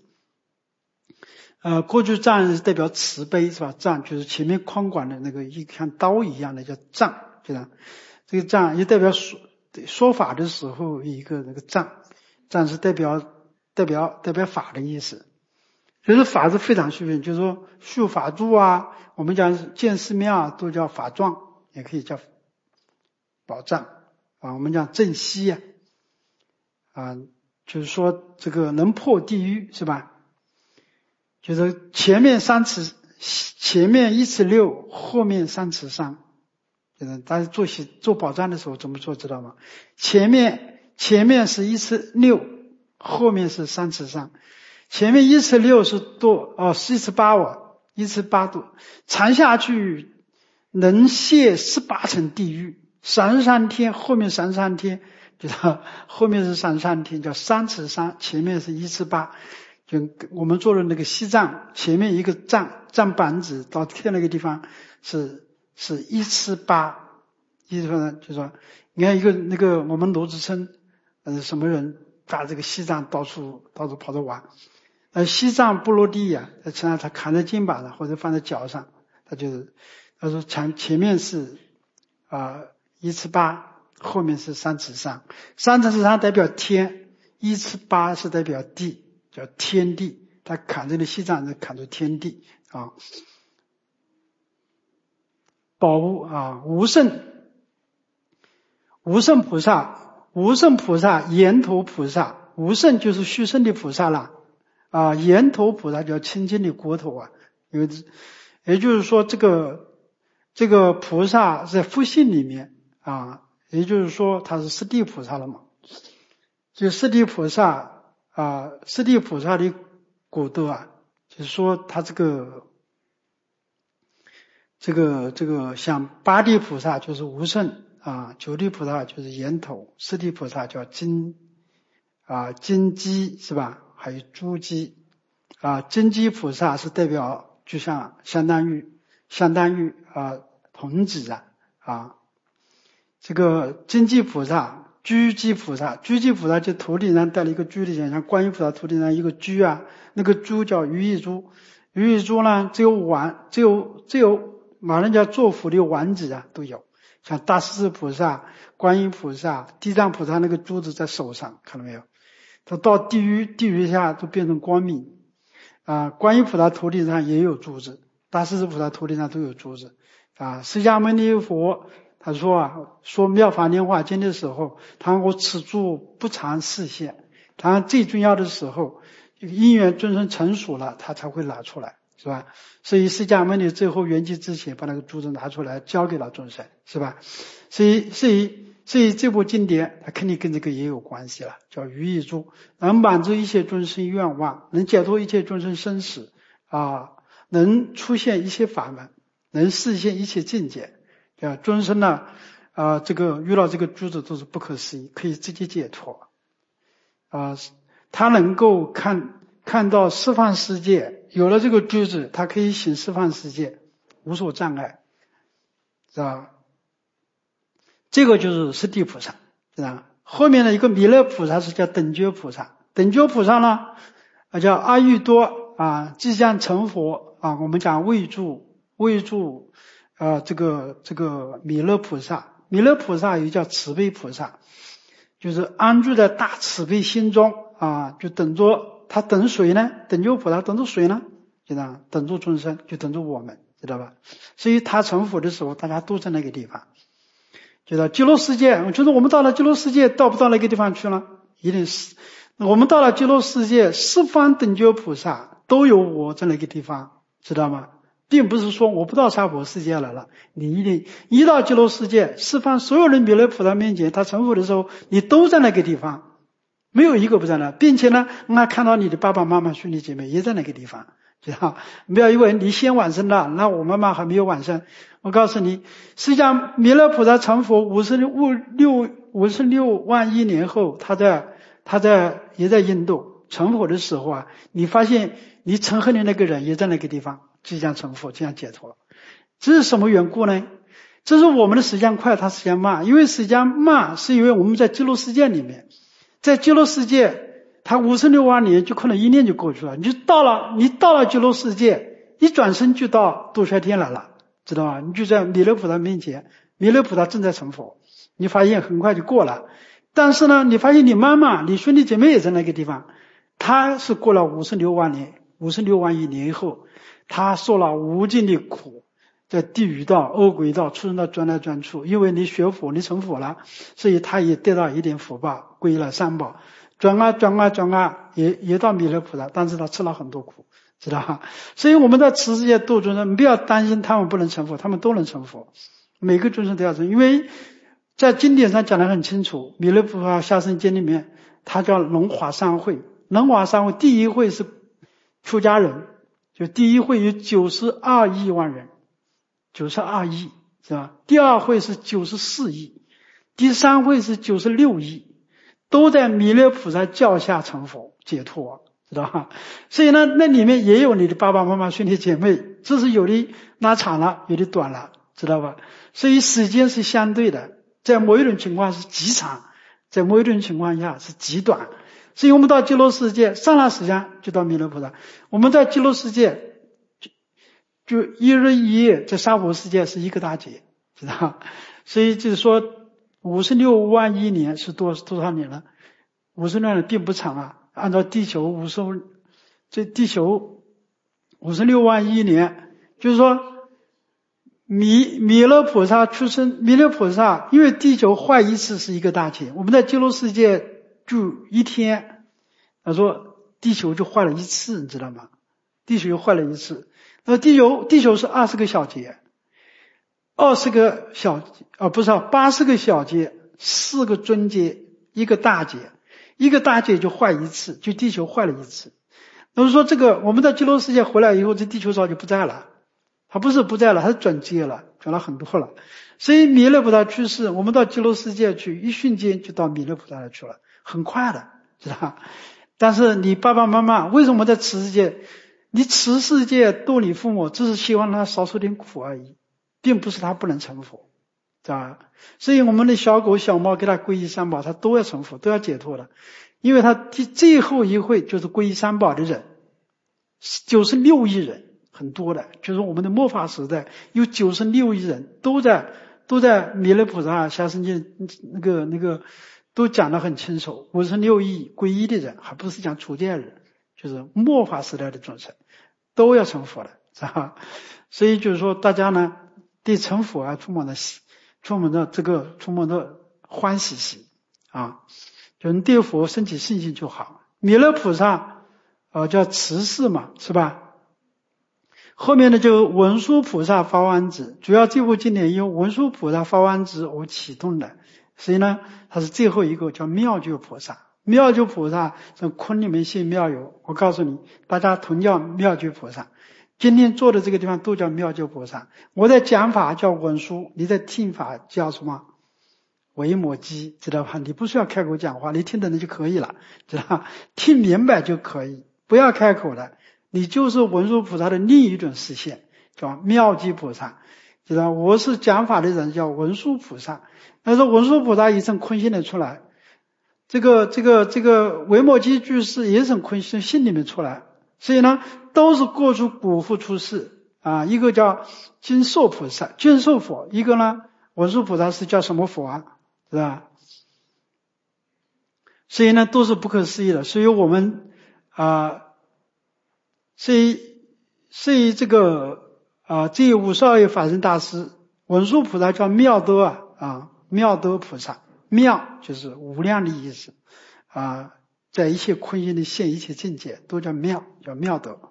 Speaker 1: 过去藏是代表慈悲是吧？藏就是前面宽广的那个像刀一样的叫藏，对吧？这个藏也代表说法的时候一个那个藏是代表法的意思。 就是法是非常虚名，就是说续法住啊，我们讲建寺庙啊，都叫法幢，也可以叫宝藏啊。我们讲正息啊，就是说这个能破地狱是吧？就是前面1尺6，后面3尺3。就是大家做宝藏的时候怎么做知道吗？前面是1尺6，后面是3尺3。前面1尺6是多是1尺8瓦，1尺8度，长下去能泄18层地狱。33天，后面33天，就是后面是33天，叫3尺3，前面是1尺8。就我们做的那个西藏，前面一个藏板子到天那个地方是1尺8，意思说就是说，你看一个那个我们罗志称什么人把这个西藏到处跑着玩，西藏不落地实际上他扛在肩膀上或者放在脚上，他说前面是1尺8，后面是3尺3。3尺3代表天，1尺8是代表地，叫天地。他扛着的西藏人扛着天地啊。宝物无圣菩萨，岩头菩萨，无圣就是虚圣的菩萨了岩头菩萨叫清净的国头也就是说这个菩萨在佛性里面也就是说他是四谛菩萨了嘛。就四谛菩萨的果德就是说他这个像八地菩萨就是无圣九地菩萨就是岩头，四谛菩萨叫金鸡是吧？还有珠鸡金鸡菩萨是代表就像相当于童子这个金鸡菩萨、居鸡菩萨就头顶上戴了一个居的像观音菩萨头顶上一个居那个珠叫如意珠。如意珠呢只有马人家做佛的丸子都有，像大势至菩萨、观音菩萨、地藏菩萨那个珠子在手上，看到没有？它到地狱下都变成光明观音菩萨头顶上也有珠子，大势至菩萨头顶上都有珠子释迦牟尼佛他说妙法莲华经的时候，他说我此珠不常示现，他最重要的时候因缘众生成熟了他才会拿出来是吧？所以释迦牟尼最后圆寂之前把那个珠子拿出来交给了众生是吧？所以这部经典它肯定跟这个也有关系了，叫如意珠，能满足一切众生愿望，能解脱一切众生生死能出现一切法门，能实现一切境界众生呢这个遇到这个珠子都是不可思议，可以直接解脱他能够看到十方世界，有了这个珠子他可以行十方世界无所障碍是吧？这个就是四谛菩萨是吧？后面的一个弥勒菩萨是叫等觉菩萨，等觉菩萨呢叫阿育多即将成佛我们讲位住这个弥勒菩萨，弥勒菩萨也叫慈悲菩萨，就是安住在大慈悲心中就等着他等谁呢？等觉菩萨等着谁呢？就这样等着众生，就等着我们，知道吧？所以他成佛的时候大家都在那个地方，觉得极乐世界，就是我们到了极乐世界到不到那个地方去了？一定是我们到了极乐世界，十方等觉菩萨都有我在那个地方，知道吗？并不是说我不到娑婆世界来了，你一定一到极乐世界，十方所有人弥勒菩萨面前他成佛的时候你都在那个地方，没有一个不在那，并且呢那看到你的爸爸妈妈兄弟姐妹也在那个地方，知道？不要以为你先往生了，那我妈妈还没有往生，我告诉你，实际上弥勒菩萨成佛56万亿年后，他也在印度成佛的时候你发现你憎恨的那个人也在那个地方即将成佛，即将解脱。这是什么缘故呢？这是我们的时间快，他时间慢。因为时间慢是因为我们在极乐世界里面，在极乐世界他56万年就可能1年就过去了，你到了极乐世界，一转身就到度瞟天来了，知道吗？你就在弥勒菩萨面前，弥勒菩萨正在成佛，你发现很快就过了。但是呢，你发现你妈妈、你兄弟姐妹也在那个地方，他是过了56万年 56万亿年以后，他受了无尽的苦，在地狱道、恶鬼道、畜生道转来转去，因为你学佛，你成佛了，所以他也得到一点福报，皈依了三宝，转啊，也到弥勒菩萨，但是他吃了很多苦，知道吧？所以我们在此世界度众生，不要担心他们不能成佛，他们都能成佛，每个众生都要成，因为在经典上讲得很清楚，弥勒菩萨下生经里面，他叫龙华三会，龙华三会第一会是出家人，就第一会有92亿万人，92亿是吧？第二会是94亿，第三会是96亿，都在弥勒菩萨教下成佛解脱，知道吧？所以呢，那里面也有你的爸爸妈妈兄弟姐妹，只是有的拉长了，有的短了，知道吧？所以时间是相对的，在某一种情况是极长，在某一种情况下是极短。所以我们到极乐世界上了时间就到弥勒菩萨，我们在极乐世界就一日一夜，在娑婆世界是一个大劫，知道吧？所以就是说56万亿年是多少年了？56万年并不长啊，按照地球56万亿年，就是说弥勒菩萨出生，弥勒菩萨因为地球坏一次是一个大劫，我们在极乐世界住一天，他说地球就坏了一次，你知道吗？地球就坏了一次。那地球是20个小节，80个小节，4个中节，一个大节，一个大节就坏一次，就地球坏了一次。那么说这个我们在极乐世界回来以后，这地球早就不在了，它不是不在了，它是转接了，转了很多了。所以弥勒菩萨去世，我们到极乐世界去，一瞬间就到弥勒菩萨那去了，很快的，知道吧？但是你爸爸妈妈为什么在此世界？你此世界度你父母，只是希望他少受点苦而已，并不是他不能成佛，知道吧？所以我们的小狗小猫给他皈依三宝，他都要成佛，都要解脱的，因为他最后一会就是皈依三宝的人，96亿人，很多的，就是我们的末法时代有96亿人都在弥勒菩萨下生经那个都讲得很清楚，56亿皈依的人，还不是讲出家人。就是末法时代的众生都要成佛的，是吧？所以就是说大家呢对成佛啊充满的欢喜心啊，就你对佛升起信心就好。弥勒菩萨叫慈氏嘛，是吧？后面呢就文殊菩萨发愿子，主要这部经典用文殊菩萨发愿子而启动的，所以呢它是最后一个叫妙觉菩萨。妙觉菩萨在坤里面姓妙有，我告诉你，大家同叫妙觉菩萨。今天坐的这个地方都叫妙觉菩萨。我在讲法叫文殊，你在听法叫什么？维摩诘，知道吧？你不需要开口讲话，你听的人就可以了，知道吧？听明白就可以，不要开口的，你就是文殊菩萨的另一种实现，叫妙觉菩萨，知道吧？我是讲法的人叫文殊菩萨，但是文殊菩萨一从空性里出来。这个维摩诘居士也从空性里面出来，所以呢都是过去古佛出世啊，一个叫金寿菩萨金寿佛，一个呢文殊菩萨是叫什么佛啊，是吧？所以呢都是不可思议的，所以我们所以这个这52位法身大师，文殊菩萨叫妙德妙德菩萨。妙就是无量的意思在一切空性的现一切境界都叫妙，叫妙德。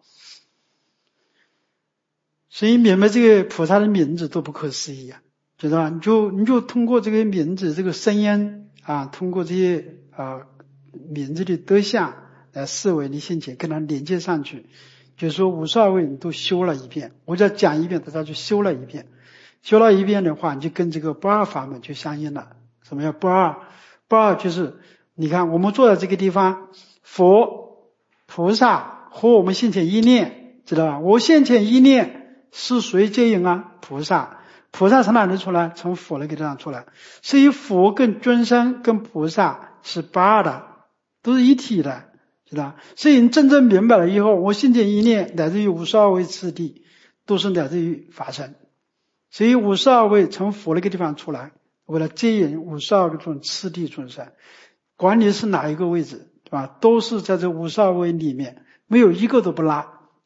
Speaker 1: 所以明白这个菩萨的名字都不可思议啊，知道吧？你就通过这个名字这个声音通过这些名字的德相来思维你心情，跟它连接上去。就是说52位你都修了一遍，我再讲一遍，大家就修了一遍。修了一遍的话，你就跟这个不二法门就相应了。什么叫不二？不二就是你看我们坐在这个地方，佛菩萨和我们现前一念，知道吧？我现前一念是谁接引啊？菩萨。菩萨从哪里出来？从佛那个地方出来。所以佛跟众生跟菩萨是不二的，都是一体的，知道吧？所以你真正明白了以后，我现前一念乃至于52位次第都是乃至于法身。所以52位从佛那个地方出来，为了接引52个这种次第众生，管你是哪一个位置，对吧？都是在这52位里面，没有一个都不拉，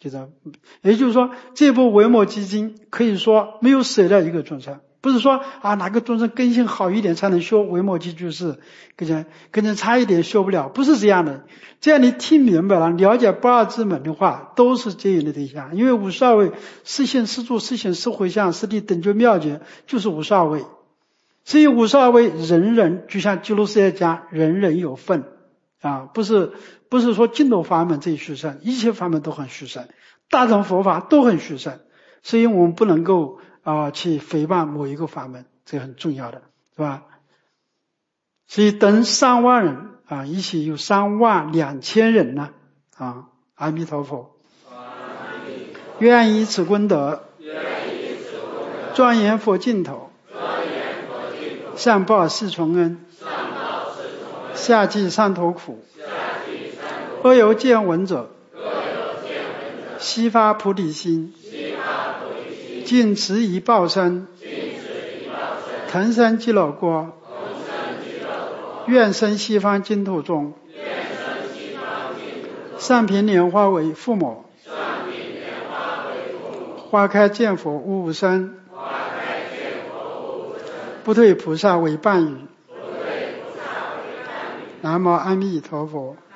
Speaker 1: 也就是说，这部维摩诘经可以说没有舍掉一个众生，不是说哪个众生根性好一点才能修维摩诘居士，跟人差一点修不了，不是这样的。这样你听明白了，了解不二之门的话，都是接引的对象。因为无少位是现是住是显是回向是地等觉妙觉就是无少位，所以无少位人人就像极乐世界家人人有份不是说净土法门最殊胜，一切法门都很殊胜，大乘佛法都很殊胜，所以我们不能够去诽谤某一个法门，这个很重要的，是吧？所以等3万人一起有32000人呢阿弥陀佛，愿以此功德，庄严佛净土，上报四重恩，下济三途苦，阿由见闻者，悉发菩提心，尽此一报身，腾生极乐国，愿生西方净土中，上品莲花为父母，花开见佛无无生，不退菩萨为伴侣。南无阿弥陀佛。